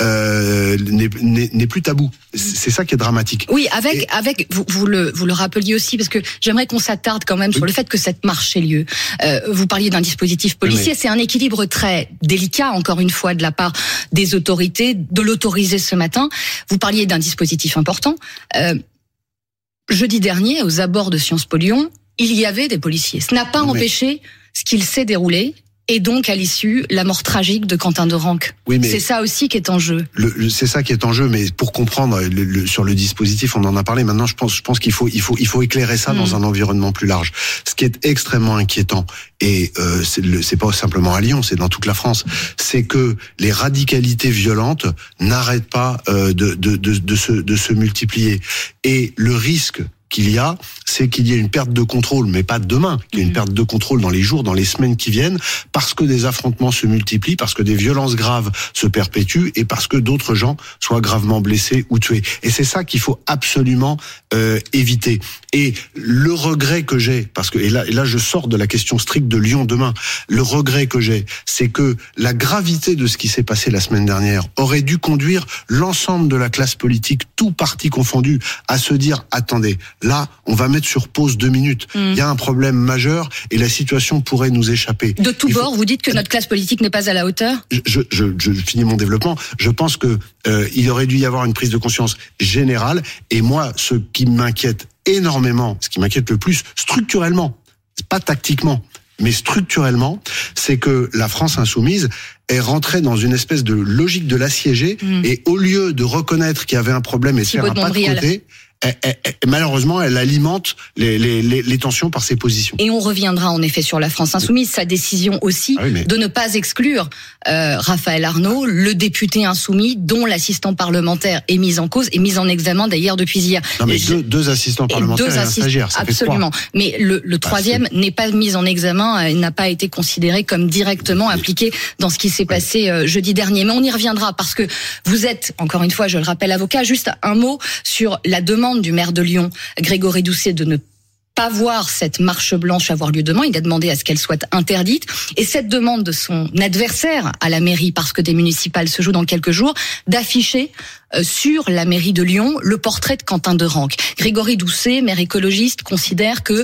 euh, n'est, n'est, n'est plus tabou. C'est ça qui est dramatique. Oui, avec Et... avec vous, vous le vous le rappeliez aussi parce que j'aimerais qu'on s'attarde quand même oui. sur le fait que cette marche ait lieu. Euh, vous parliez d'un dispositif policier, oui. c'est un équilibre très délicat encore une fois de la part des autorités de l'autoriser ce matin. Vous parliez d'un dispositif important. Euh, Jeudi dernier, aux abords de Sciences Po Lyon, il y avait des policiers. Ce n'a pas mais... empêché ce qu'il s'est déroulé, et donc à l'issue, la mort tragique de Quentin Derenque. Oui, mais c'est ça aussi qui est en jeu. Le, le, c'est ça qui est en jeu, mais pour comprendre le, le, sur le dispositif, on en a parlé. Maintenant, je pense, je pense qu'il faut, il faut, il faut éclairer ça mmh. dans un environnement plus large. Ce qui est extrêmement inquiétant, et euh, c'est, le, c'est pas simplement à Lyon, c'est dans toute la France, c'est que les radicalités violentes n'arrêtent pas euh, de, de, de, de, se, de se multiplier, et le risque qu'il y a, c'est qu'il y ait une perte de contrôle, mais pas demain, qu'il y ait une perte de contrôle dans les jours, dans les semaines qui viennent, parce que des affrontements se multiplient, parce que des violences graves se perpétuent, et parce que d'autres gens soient gravement blessés ou tués. Et c'est ça qu'il faut absolument euh, éviter. Et le regret que j'ai, parce que et là, et là je sors de la question stricte de Lyon demain, le regret que j'ai, c'est que la gravité de ce qui s'est passé la semaine dernière aurait dû conduire l'ensemble de la classe politique, tout parti confondu, à se dire, attendez, là, on va mettre sur pause deux minutes. Mmh. Il y a un problème majeur et la situation pourrait nous échapper. De tous bords, faut... vous dites que notre classe politique n'est pas à la hauteur ? je, je, je, je finis mon développement. Je pense que euh, il aurait dû y avoir une prise de conscience générale. Et moi, ce qui m'inquiète énormément, ce qui m'inquiète le plus, structurellement, pas tactiquement, mais structurellement, c'est que la France insoumise est rentrée dans une espèce de logique de l'assiéger. Mmh. Et au lieu de reconnaître qu'il y avait un problème et de faire un pas de côté... Elle, elle, elle, malheureusement, elle alimente les, les, les, les tensions par ses positions. Et on reviendra en effet sur la France insoumise, sa décision aussi ah oui, mais... de ne pas exclure euh, Raphaël Arnaud, le député insoumis, dont l'assistant parlementaire est mis en cause et mis en examen d'ailleurs depuis hier. Non mais deux, deux assistants parlementaires et, deux et un assist... stagiaire, ça absolument. Fait mais le, le troisième ah, n'est pas mis en examen, il n'a pas été considéré comme directement impliqué dans ce qui s'est passé euh, jeudi dernier. Mais on y reviendra parce que vous êtes, encore une fois, je le rappelle, avocat. Juste un mot sur la demande du maire de Lyon, Grégory Doucet, de ne pas voir cette marche blanche avoir lieu demain. Il a demandé à ce qu'elle soit interdite. Et cette demande de son adversaire à la mairie, parce que des municipales se jouent dans quelques jours, d'afficher euh, sur la mairie de Lyon le portrait de Quentin Derenque. Grégory Doucet, maire écologiste, considère que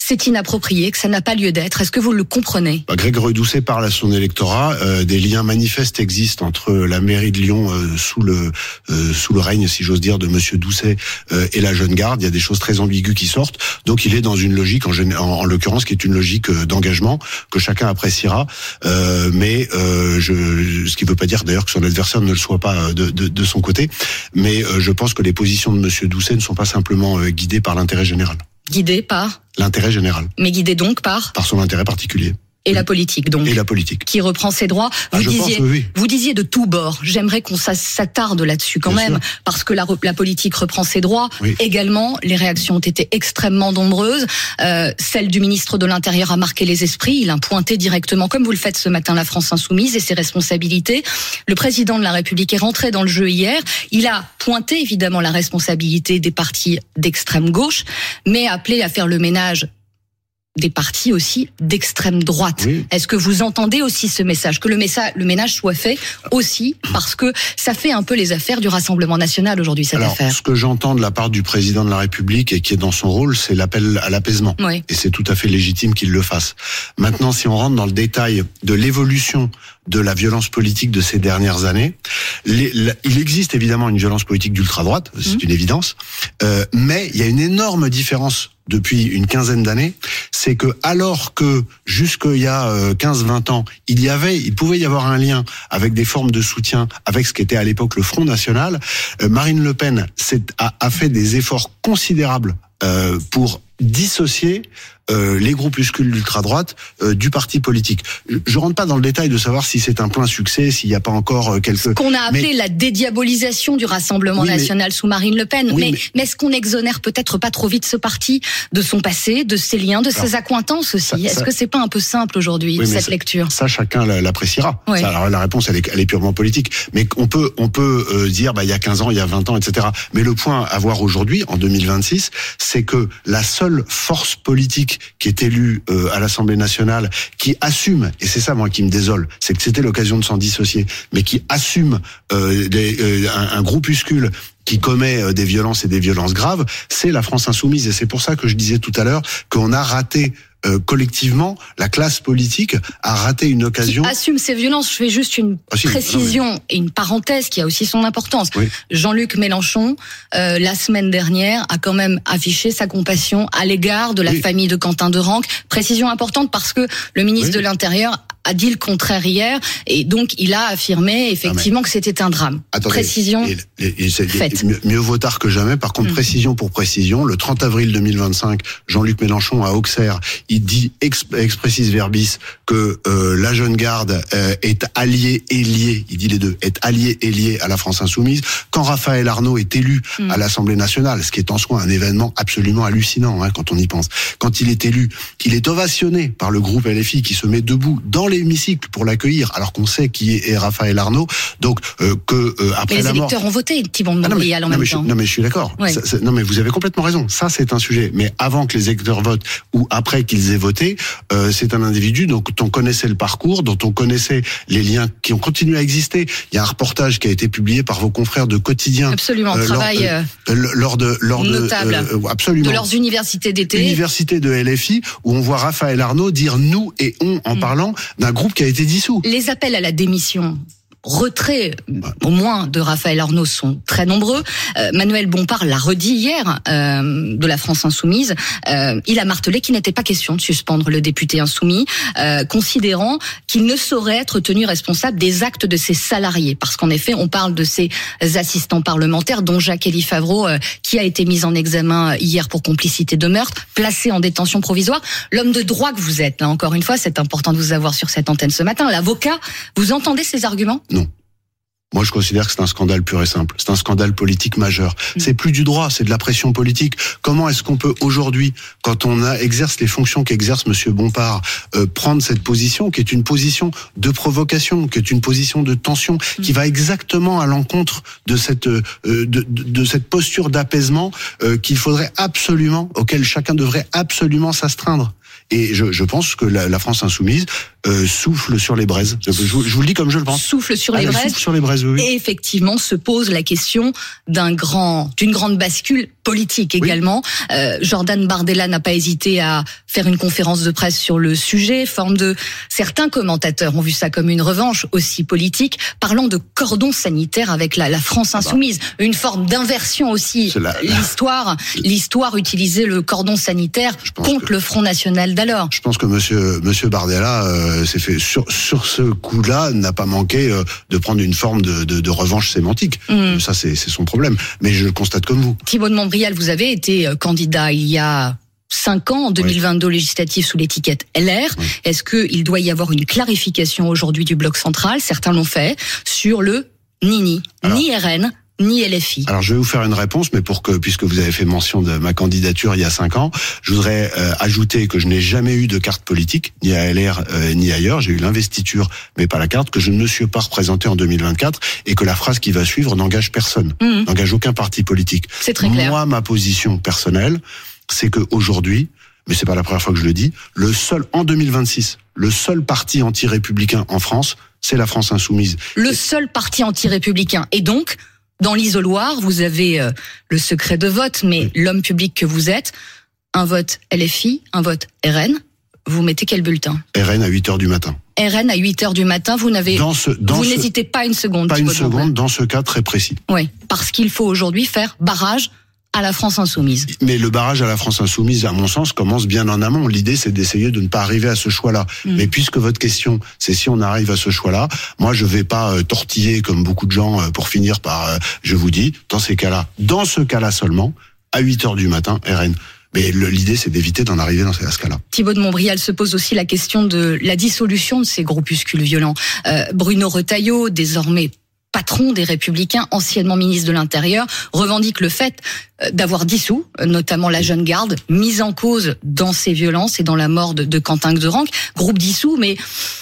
c'est inapproprié, que ça n'a pas lieu d'être. Est-ce que vous le comprenez ? Bah, Grégory Doucet parle à son électorat. Euh, des liens manifestes existent entre la mairie de Lyon euh, sous le euh, sous le règne, si j'ose dire, de Monsieur Doucet euh, et la Jeune Garde. Il y a des choses très ambiguës qui sortent. Donc il est dans une logique, en, en, en l'occurrence, qui est une logique euh, d'engagement que chacun appréciera. Euh, mais euh, je, ce qui ne veut pas dire d'ailleurs que son adversaire ne le soit pas de, de, de son côté. Mais euh, je pense que les positions de Monsieur Doucet ne sont pas simplement euh, guidées par l'intérêt général. Guidé par ? L'intérêt général. Mais guidé donc par ? Par son intérêt particulier. Et la politique, donc. Et la politique. Qui reprend ses droits. Vous ah, je disiez, pense, oui. vous disiez de tous bords. J'aimerais qu'on s'attarde là-dessus quand Bien même, sûr. Parce que la, la politique reprend ses droits. Oui. Également, les réactions ont été extrêmement nombreuses. Euh, celle du ministre de l'Intérieur a marqué les esprits. Il a pointé directement, comme vous le faites ce matin, la France insoumise et ses responsabilités. Le président de la République est rentré dans le jeu hier. Il a pointé évidemment la responsabilité des partis d'extrême gauche, mais appelé à faire le ménage des partis aussi d'extrême droite. Oui. Est-ce que vous entendez aussi ce message, que le message, le ménage soit fait aussi parce que ça fait un peu les affaires du Rassemblement national aujourd'hui, cette Alors, affaire. Ce que j'entends de la part du président de la République et qui est dans son rôle, c'est l'appel à l'apaisement. Oui. Et c'est tout à fait légitime qu'il le fasse. Maintenant, si on rentre dans le détail de l'évolution de la violence politique de ces dernières années, les, la, il existe évidemment une violence politique d'ultra-droite, c'est mmh. une évidence, euh, mais il y a une énorme différence depuis une quinzaine d'années, c'est que alors que jusqu'il y a quinze vingt ans, il y avait, il pouvait y avoir un lien avec des formes de soutien avec ce qu'était à l'époque le Front National, euh, Marine Le Pen a, a fait des efforts considérables euh, pour dissocier euh, les groupuscules d'ultra-droite euh, du parti politique. Je, je rentre pas dans le détail de savoir si c'est un plein succès, s'il n'y a pas encore euh, quelques... Ce qu'on a appelé mais... la dédiabolisation du Rassemblement oui, national mais... sous Marine Le Pen. Oui, mais, mais... mais est-ce qu'on exonère peut-être pas trop vite ce parti de son passé, de ses liens, de ses alors, accointances aussi ça, Est-ce ça... que c'est pas un peu simple aujourd'hui, oui, cette ça, lecture Ça, chacun l'appréciera. Oui. Ça, alors, la réponse, elle est, elle est purement politique. Mais on peut, on peut euh, dire, bah, il y a quinze ans, il y a vingt ans, et cetera. Mais le point à voir aujourd'hui, en deux mille vingt-six, c'est que la seule force politique qui est élue euh, à l'Assemblée nationale, qui assume, et c'est ça moi qui me désole, c'est que c'était l'occasion de s'en dissocier, mais qui assume euh, des, euh, un, un groupuscule qui commet euh, des violences et des violences graves, c'est la France insoumise. Et c'est pour ça que je disais tout à l'heure qu'on a raté Euh, collectivement, la classe politique a raté une occasion. Qui assume ces violences. Je fais juste une ah, si, précision mais... et une parenthèse qui a aussi son importance. Oui. Jean-Luc Mélenchon, euh, la semaine dernière, a quand même affiché sa compassion à l'égard de la oui. famille de Quentin Derenque. Précision importante parce que le ministre oui. de l'Intérieur a dit le contraire hier et donc il a affirmé effectivement mais... que c'était un drame. Attendez, précision et, et, et faite. Mieux, mieux vaut tard que jamais. Par contre, mmh. précision pour précision, le trente avril deux mille vingt-cinq, Jean-Luc Mélenchon à Auxerre, il dit ex, expressis verbis que euh, la Jeune Garde euh, est alliée et liée, il dit les deux, est alliée et liée à la France insoumise. Quand Raphaël Arnaud est élu mmh. à l'Assemblée nationale, ce qui est en soi un événement absolument hallucinant hein, quand on y pense, quand il est élu, il est ovationné par le groupe L F I qui se met debout dans les hémicycle pour l'accueillir, alors qu'on sait qui est Raphaël Arnaud. Donc euh, que euh, après mais la les mort, électeurs ont voté Thibault de Montbrial ah en même mais temps. Je, non mais je suis d'accord. Ouais. Ça, ça, non mais vous avez complètement raison. Ça c'est un sujet. Mais avant que les électeurs votent ou après qu'ils aient voté, euh, c'est un individu dont on connaissait le parcours, dont on connaissait les liens qui ont continué à exister. Il y a un reportage qui a été publié par vos confrères de Quotidien. Absolument. Euh, travail lors, euh, lors de lors notable de euh, absolument de leurs universités d'été. Université de L F I où on voit Raphaël Arnaud dire nous et on en mmh. parlant d'un groupe qui a été dissous. Les appels à la démission, retrait au moins de Raphaël Arnaud sont très nombreux. Euh, Manuel Bompard l'a redit hier euh, de la France insoumise. Euh, il a martelé qu'il n'était pas question de suspendre le député insoumis, euh, considérant qu'il ne saurait être tenu responsable des actes de ses salariés. Parce qu'en effet, on parle de ses assistants parlementaires, dont Jacques-Élie Favreau, euh, qui a été mis en examen hier pour complicité de meurtre, placé en détention provisoire. L'homme de droit que vous êtes, là encore une fois, c'est important de vous avoir sur cette antenne ce matin. L'avocat, vous entendez ces arguments ? Non. Moi, je considère que c'est un scandale pur et simple. C'est un scandale politique majeur. Mmh. C'est plus du droit, c'est de la pression politique. Comment est-ce qu'on peut aujourd'hui, quand on a, exerce les fonctions qu'exerce Monsieur Bompard, euh, prendre cette position qui est une position de provocation, qui est une position de tension, mmh. qui va exactement à l'encontre de cette euh, de, de, de cette posture d'apaisement euh, qu'il faudrait absolument, auquel chacun devrait absolument s'astreindre. Et je, je pense que la, la France insoumise euh, souffle sur les braises. Je, je, je vous le dis comme je le pense. Souffle sur les ah, braises. Souffle sur les braises, oui. Et effectivement, se pose la question d'un grand, d'une grande bascule politique également. Oui. Euh, Jordan Bardella n'a pas hésité à faire une conférence de presse sur le sujet. Forme de certains commentateurs ont vu ça comme une revanche aussi politique, parlant de cordon sanitaire avec la, la France insoumise. Ah bah. Une forme d'inversion aussi. La, l'histoire, la... l'histoire utilisait le cordon sanitaire contre que... le Front National d'alors. Je pense que Monsieur Monsieur Bardella euh, s'est fait sur sur ce coup-là n'a pas manqué euh, de prendre une forme de, de, de revanche sémantique. Mmh. Ça c'est, c'est son problème. Mais je le constate comme vous. Thibault de Montbrial, vous avez été candidat il y a cinq ans, en deux mille vingt-deux, oui. législative sous l'étiquette L R. Oui. Est-ce qu'il doit y avoir une clarification aujourd'hui du bloc central, certains l'ont fait, sur le ni-ni, Alors, ni R N, ni L F I. Alors je vais vous faire une réponse, mais pour que, puisque vous avez fait mention de ma candidature il y a cinq ans, je voudrais euh, ajouter que je n'ai jamais eu de carte politique, ni à L R euh, ni ailleurs. J'ai eu l'investiture, mais pas la carte, que je ne me suis pas représenté en deux mille vingt-quatre, et que la phrase qui va suivre n'engage personne, mmh. n'engage aucun parti politique. C'est très clair. Moi, ma position personnelle, c'est que aujourd'hui, mais c'est pas la première fois que je le dis, le seul, en deux mille vingt-six, le seul parti anti-républicain en France, c'est la France insoumise. Le seul parti anti-républicain. Et donc, dans l'isoloir, vous avez euh, le secret de vote, mais oui. l'homme public que vous êtes, un vote L F I, un vote R N, vous mettez quel bulletin ? R N à huit heures du matin. R N à huit heures du matin, vous n'avez, dans ce, dans vous ce, n'hésitez pas une seconde. Pas une seconde, dans ce cas très précis. Oui, parce qu'il faut aujourd'hui faire barrage à la France insoumise. Mais le barrage à la France insoumise, à mon sens, commence bien en amont. L'idée, c'est d'essayer de ne pas arriver à ce choix-là. Mmh. Mais puisque votre question, c'est si on arrive à ce choix-là, moi, je vais pas euh, tortiller comme beaucoup de gens euh, pour finir par, euh, je vous dis, dans ces cas-là, dans ce cas-là seulement, à huit heures du matin, R N. Mais le, l'idée, c'est d'éviter d'en arriver dans ce cas-là. Thibault de Montbrial se pose aussi la question de la dissolution de ces groupuscules violents. Euh, Bruno Retailleau, désormais patron des Républicains, anciennement ministre de l'Intérieur, revendique le fait d'avoir dissous, notamment la Jeune Garde, mise en cause dans ces violences et dans la mort de, de Quentin Xderanc, groupe dissous, mais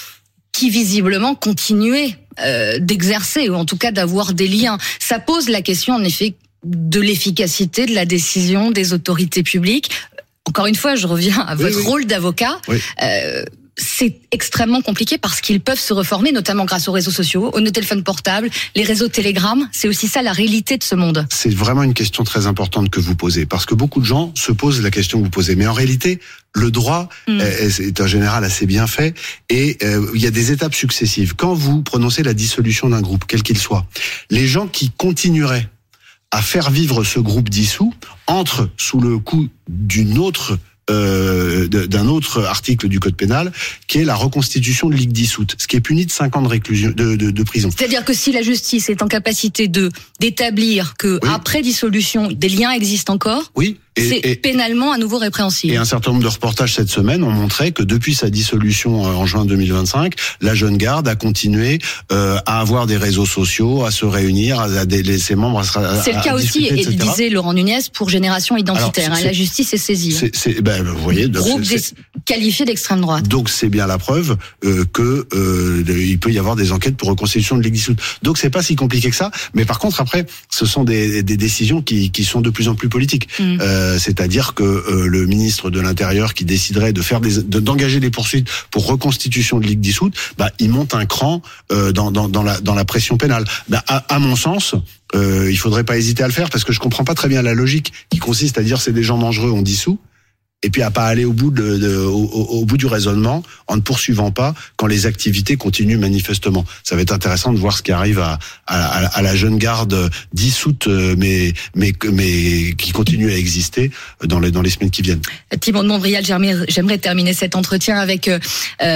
qui visiblement continuait euh, d'exercer, ou en tout cas d'avoir des liens. Ça pose la question, en effet, de l'efficacité de la décision des autorités publiques. Encore une fois, je reviens à votre oui, oui. rôle d'avocat. Oui. Euh, c'est extrêmement compliqué parce qu'ils peuvent se reformer, notamment grâce aux réseaux sociaux, aux téléphones portables, les réseaux Telegram. C'est aussi ça la réalité de ce monde. C'est vraiment une question très importante que vous posez, parce que beaucoup de gens se posent la question que vous posez. Mais en réalité, le droit mmh. est, est en général assez bien fait, et euh, il y a des étapes successives. Quand vous prononcez la dissolution d'un groupe, quel qu'il soit, les gens qui continueraient à faire vivre ce groupe dissous entrent sous le coup d'une autre Euh, d'un autre article du code pénal, qui est la reconstitution de ligue dissoute, ce qui est puni de cinq ans de réclusion, de, de, de prison. C'est-à-dire que si la justice est en capacité de d'établir que oui. après dissolution des liens existent encore, oui. Et, c'est et, pénalement à nouveau répréhensible. Et un certain nombre de reportages cette semaine ont montré que depuis sa dissolution en juin deux mille vingt-cinq, la Jeune Garde a continué euh, à avoir des réseaux sociaux, à se réunir, à, à des, ses membres à, à C'est le cas aussi, et disait Laurent Nunez, pour Génération Identitaire. Alors, hein, la justice est saisie. C'est, c'est, ben, vous voyez, donc groupe c'est, qualifié d'extrême droite. Donc c'est bien la preuve euh, que euh, il peut y avoir des enquêtes pour reconstitution de ligue dissoute. Donc c'est pas si compliqué que ça. Mais par contre après, ce sont des, des décisions qui, qui sont de plus en plus politiques. Mmh. Euh, c'est-à-dire que euh, le ministre de l'Intérieur qui déciderait de faire des, de, d'engager des poursuites pour reconstitution de ligue dissoute, bah il monte un cran euh, dans, dans, dans la dans la pression pénale. Bah, à, à mon sens, euh, il faudrait pas hésiter à le faire, parce que je comprends pas très bien la logique qui consiste à dire c'est des gens dangereux, on dissout, et puis à pas aller au bout de, de au, au bout du raisonnement en ne poursuivant pas quand les activités continuent manifestement. Ça va être intéressant de voir ce qui arrive à à, à la Jeune Garde dissoute, mais mais mais qui continue à exister dans les dans les semaines qui viennent. Thibault de Montbrial, j'aimerais, j'aimerais terminer cet entretien avec euh,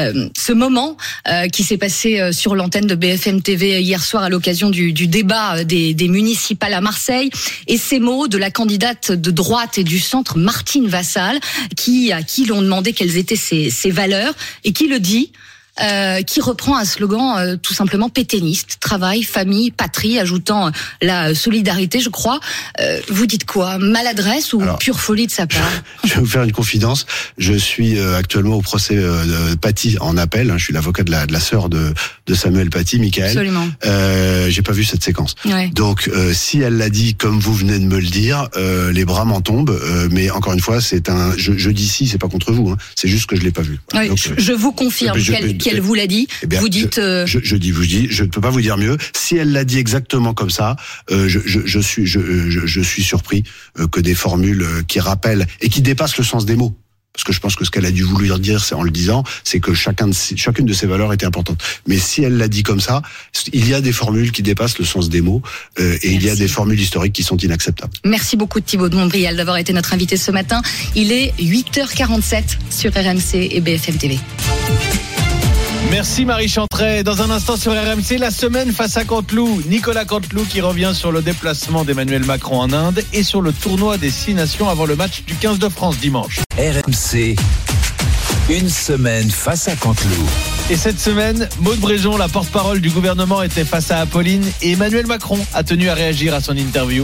ce moment euh, qui s'est passé sur l'antenne de B F M T V hier soir à l'occasion du, du débat des, des municipales à Marseille, et ces mots de la candidate de droite et du centre Martine Vassal, qui à qui l'on demandé quelles étaient ses, ses valeurs, et qui le dit euh, qui reprend un slogan euh, tout simplement pétainiste, travail, famille, patrie, ajoutant la solidarité, je crois. Euh, vous dites quoi? Maladresse ou Alors, pure folie de sa part? Je vais vous faire une confidence. Je suis euh, actuellement au procès euh, de Paty en appel. Hein, je suis l'avocat de la, de la sœur de, de Samuel Paty, Michael. Absolument. Euh, j'ai pas vu cette séquence. Ouais. Donc, euh, si elle l'a dit comme vous venez de me le dire, euh, les bras m'en tombent. Euh, mais encore une fois, c'est un. Je, je dis si, c'est pas contre vous. Hein, c'est juste que je l'ai pas vu. Oui, Donc, je, je vous confirme je, qu'elle, je, qu'elle vous l'a dit. Eh bien, vous dites. Je, euh... je, je dis, vous dis, je ne peux pas vous dire mieux. Si elle l'a dit exactement comme ça, euh, je, je, je suis, je, je, je suis surpris euh, que des formules euh, qui rappellent et qui dépassent le sens des mots. Parce que je pense que ce qu'elle a dû vouloir dire, c'est en le disant, c'est que chacun de ses, chacune de ses valeurs était importante. Mais si elle l'a dit comme ça, il y a des formules qui dépassent le sens des mots euh, et Merci. Il y a des formules historiques qui sont inacceptables. Merci beaucoup Thibaut de Montbrial d'avoir été notre invité ce matin. Il est huit heures quarante-sept sur R M C et B F M T V. Merci Marie Chantret. Dans un instant sur R M C, la semaine face à Canteloup. Nicolas Canteloup qui revient sur le déplacement d'Emmanuel Macron en Inde et sur le tournoi des six nations avant le match du quinze de France dimanche. R M C, une semaine face à Canteloup. Et cette semaine, Maud Bréjon, la porte-parole du gouvernement, était face à Apolline et Emmanuel Macron a tenu à réagir à son interview.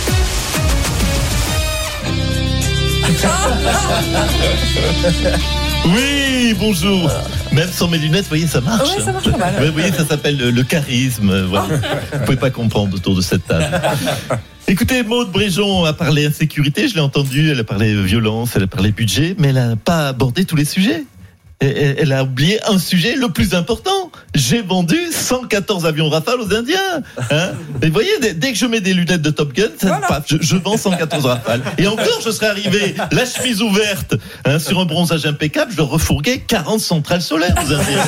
Oui, bonjour. Même sans mes lunettes, vous voyez, ça marche. Ouais, ça marche pas mal. Ouais, vous voyez, ça s'appelle le, le charisme. Voilà. Vous pouvez pas comprendre autour de cette table. Écoutez, Maud Bréjon a parlé insécurité, je l'ai entendu, elle a parlé violence, elle a parlé budget, mais elle n'a pas abordé tous les sujets. Elle a oublié un sujet le plus important. J'ai vendu cent quatorze avions Rafale aux Indiens. Hein, et vous voyez, dès que je mets des lunettes de Top Gun, ça voilà. paf, je, je vends cent quatorze Rafales. Et encore, je serais arrivé, la chemise ouverte, hein, sur un bronzage impeccable, je refourguais quarante centrales solaires aux Indiens.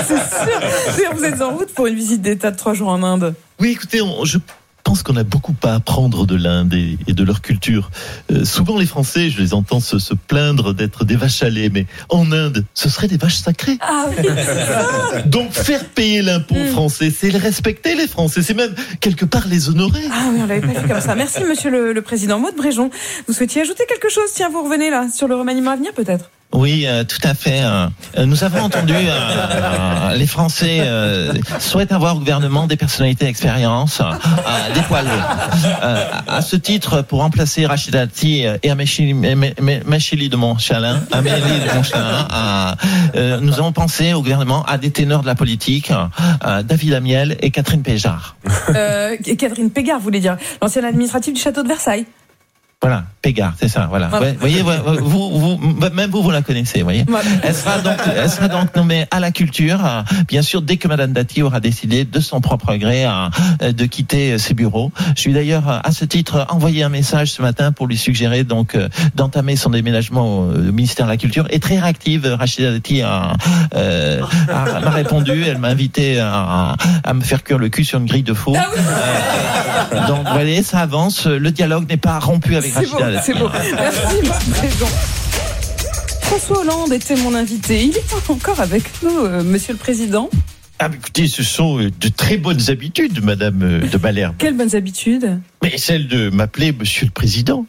C'est sûr. Vous êtes en route pour une visite d'État de trois jours en Inde. Oui, écoutez, on, je... Je pense qu'on a beaucoup à apprendre de l'Inde et, et de leur culture. Euh, souvent les Français, je les entends se, se plaindre d'être des vaches à lait, mais en Inde, ce seraient des vaches sacrées. Ah oui, c'est ça. Donc faire payer l'impôt mmh. français, c'est les respecter les Français, c'est même quelque part les honorer. Ah oui, on l'avait pas vu comme ça. Merci Monsieur le, le Président. Maud Bréjon, vous souhaitiez ajouter quelque chose? Tiens, vous revenez là sur le remaniement à venir peut-être? Oui, euh, tout à fait. Euh, nous avons entendu euh, euh, les Français euh, souhaitent avoir au gouvernement des personnalités d'expérience, euh, des poids lourds. Euh, à ce titre, pour remplacer Rachida Dati et Amélie de Montchalin, Amélie de Montchalin, euh, euh, nous avons pensé au gouvernement à des ténors de la politique, euh, David Amiel et Catherine Pégard. Euh, Catherine Pégard, vous voulez dire l'ancienne administrative du château de Versailles? Voilà, Pégard, c'est ça, voilà. Vous voyez, vous, vous, même vous, vous la connaissez, vous voyez. Voilà. Elle sera donc, elle sera donc nommée à la culture, bien sûr, dès que Madame Dati aura décidé de son propre gré de quitter ses bureaux. Je lui d'ailleurs, à ce titre, envoyé un message ce matin pour lui suggérer donc d'entamer son déménagement au ministère de la Culture. Et très réactive, Rachida Dati a, euh, a, m'a répondu. Elle m'a invité à, à me faire cuire le cul sur une grille de faux. Ah oui. euh, donc, vous voyez, ça avance. Le dialogue n'est pas rompu avec. C'est beau, c'est beau. Merci, Bréjon. François Hollande était mon invité. Il est encore avec nous, euh, Monsieur le Président. Ah, écoutez, ce sont de très bonnes habitudes, Madame de Malherbe. Quelles bonnes habitudes? Mais celle de m'appeler Monsieur le Président.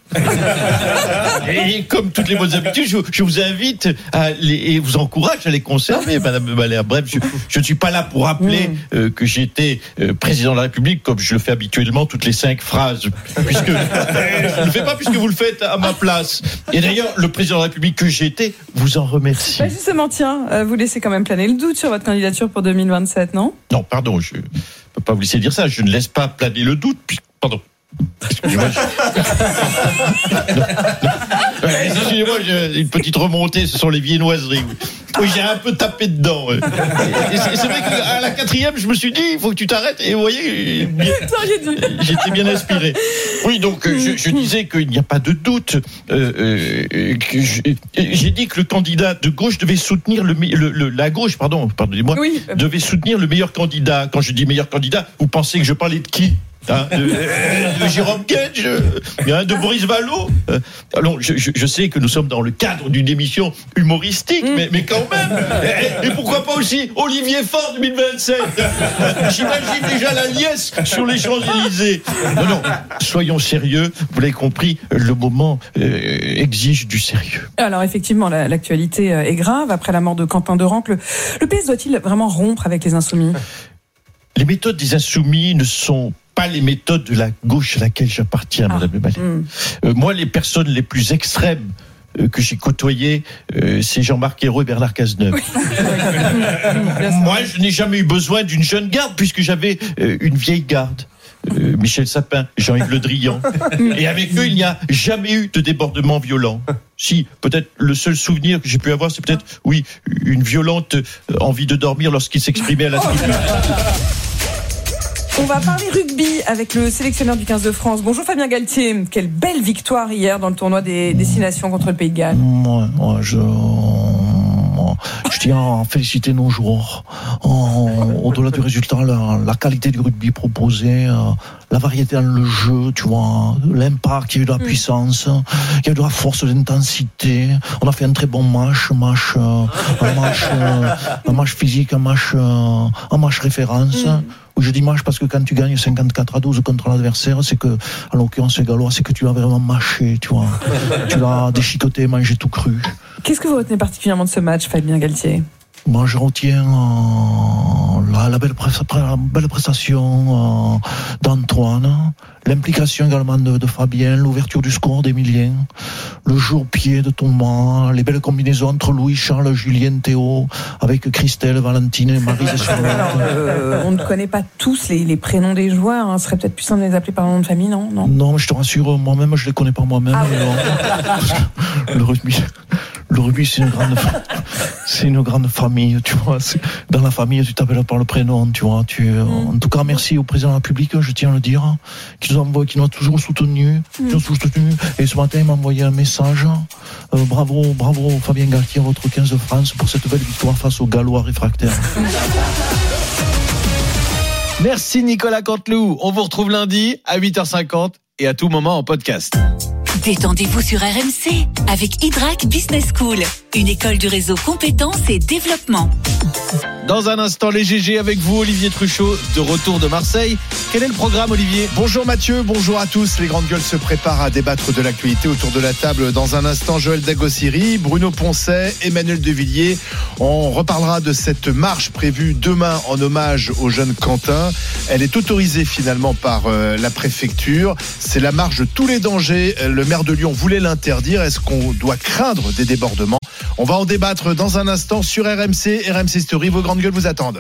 Et comme toutes les bonnes habitudes, je, je vous invite à les, et vous encourage à les conserver, Madame de Malherbe. Bref, je, je ne suis pas là pour rappeler mmh. euh, que j'étais euh, président de la République, comme je le fais habituellement toutes les cinq phrases, puisque je ne le fais pas puisque vous le faites à ma place. Et d'ailleurs, le président de la République que j'étais vous en remercie. Bah justement, tiens, euh, vous laissez quand même planer le doute sur votre candidature pour deux mille vingt-sept, non? Non, pardon, je ne peux pas vous laisser dire ça. Je ne laisse pas planer le doute. Puis, pardon. Excusez-moi, je... non, non. Excusez-moi, j'ai une petite remontée, ce sont les viennoiseries. Oui, j'ai un peu tapé dedans. Et c'est, c'est vrai qu'à la quatrième, je me suis dit, il faut que tu t'arrêtes. Et vous voyez, j'étais bien inspiré. Oui, donc je, je disais qu'il n'y a pas de doute. Euh, euh, que je, j'ai dit que le candidat de gauche devait soutenir le, le, le la gauche, pardon, pardonnez-moi, oui. devait soutenir le meilleur candidat. Quand je dis meilleur candidat, vous pensez que je parlais de qui? hein, de, de Jérôme Gage, hein, de Boris Vallaud. Euh, alors, je, je, je sais que nous sommes dans le cadre d'une émission humoristique, mmh. mais, mais quand même. Et, et pourquoi pas aussi Olivier Faure deux mille vingt-sept. J'imagine déjà la liesse sur les Champs-Élysées. Non, non, soyons sérieux. Vous l'avez compris, le moment euh, exige du sérieux. Alors effectivement, la, l'actualité est grave. Après la mort de Quentin Derencle, le, le P S doit-il vraiment rompre avec les Insoumis ? Les méthodes des Insoumis ne sont pas les méthodes de la gauche à laquelle j'appartiens, ah, Madame Le Ballet. Mm. Euh, moi, les personnes les plus extrêmes euh, que j'ai côtoyées, euh, c'est Jean-Marc Ayrault et Bernard Cazeneuve. Oui. Moi, je n'ai jamais eu besoin d'une jeune garde puisque j'avais euh, une vieille garde. Euh, Michel Sapin, Jean-Yves Le Drian. Et avec eux, il n'y a jamais eu de débordement violent. Si, peut-être le seul souvenir que j'ai pu avoir, c'est peut-être, oui, une violente envie de dormir lorsqu'il s'exprimait à la tribune. On va parler rugby avec le sélectionneur du quinze de France. Bonjour Fabien Galtier. Quelle belle victoire hier dans le tournoi des Destinations contre le Pays de Galles. Moi, moi je... Je tiens à féliciter nos joueurs. Au-delà du résultat, la, la qualité du rugby proposé, la variété dans le jeu, tu vois, l'impact, il y a eu de la puissance, il y a eu de la force, de l'intensité. On a fait un très bon match, match, un match, un match physique, un match, un match référence. Mm. Je dis match parce que quand tu gagnes cinquante-quatre à douze contre l'adversaire, c'est que, en l'occurrence les Gallois, c'est que tu l'as vraiment mâché, tu vois. Tu l'as déchiqueté, mangé tout cru. Qu'est-ce que vous retenez particulièrement de ce match, Fabien Galtier ? Moi, je retiens euh, la, la, belle la belle prestation euh, d'Antoine, l'implication également de, de Fabien, l'ouverture du score d'Emilien, le jeu au pied de Thomas, les belles combinaisons entre Louis, Charles, Julien, Théo, avec Christelle, Valentine et Maryse et Charlotte. Alors, euh, on ne connaît pas tous les, les prénoms des joueurs, hein. Ce serait peut-être plus simple de les appeler par nom de famille, non, non, non, mais je te rassure, moi-même, je les connais pas moi-même. Ah, non. Le rugby, le rugby, c'est une grande, c'est une grande famille, tu vois. C'est, dans la famille, tu t'appelles par le prénom, tu vois. Tu, mm. En tout cas, merci au président de la République, je tiens à le dire, qui nous a, qui nous a toujours soutenus, mm. qui nous a toujours soutenus. Et ce matin, il m'a envoyé un message. Euh, bravo, bravo, Fabien Galtier, votre quinze de France, pour cette belle victoire face aux Gallois réfractaires. Merci Nicolas Canteloup. On vous retrouve lundi à huit heures cinquante et à tout moment en podcast. Détendez-vous sur R M C avec Hydrac Business School, une école du réseau compétences et développement. Dans un instant, les G G avec vous, Olivier Truchot, de retour de Marseille. Quel est le programme, Olivier ? Bonjour Mathieu, bonjour à tous. Les grandes gueules se préparent à débattre de l'actualité autour de la table. Dans un instant, Joël Dagossiri, Bruno Poncet, Emmanuel Devilliers. On reparlera de cette marche prévue demain en hommage au jeune Quentin. Elle est autorisée finalement par euh, la préfecture. C'est la marche de tous les dangers. Le maire de Lyon voulait l'interdire. Est-ce qu'on doit craindre des débordements ? On va en débattre dans un instant sur R M C. R M C Story, vos grandes gueules vous attendent.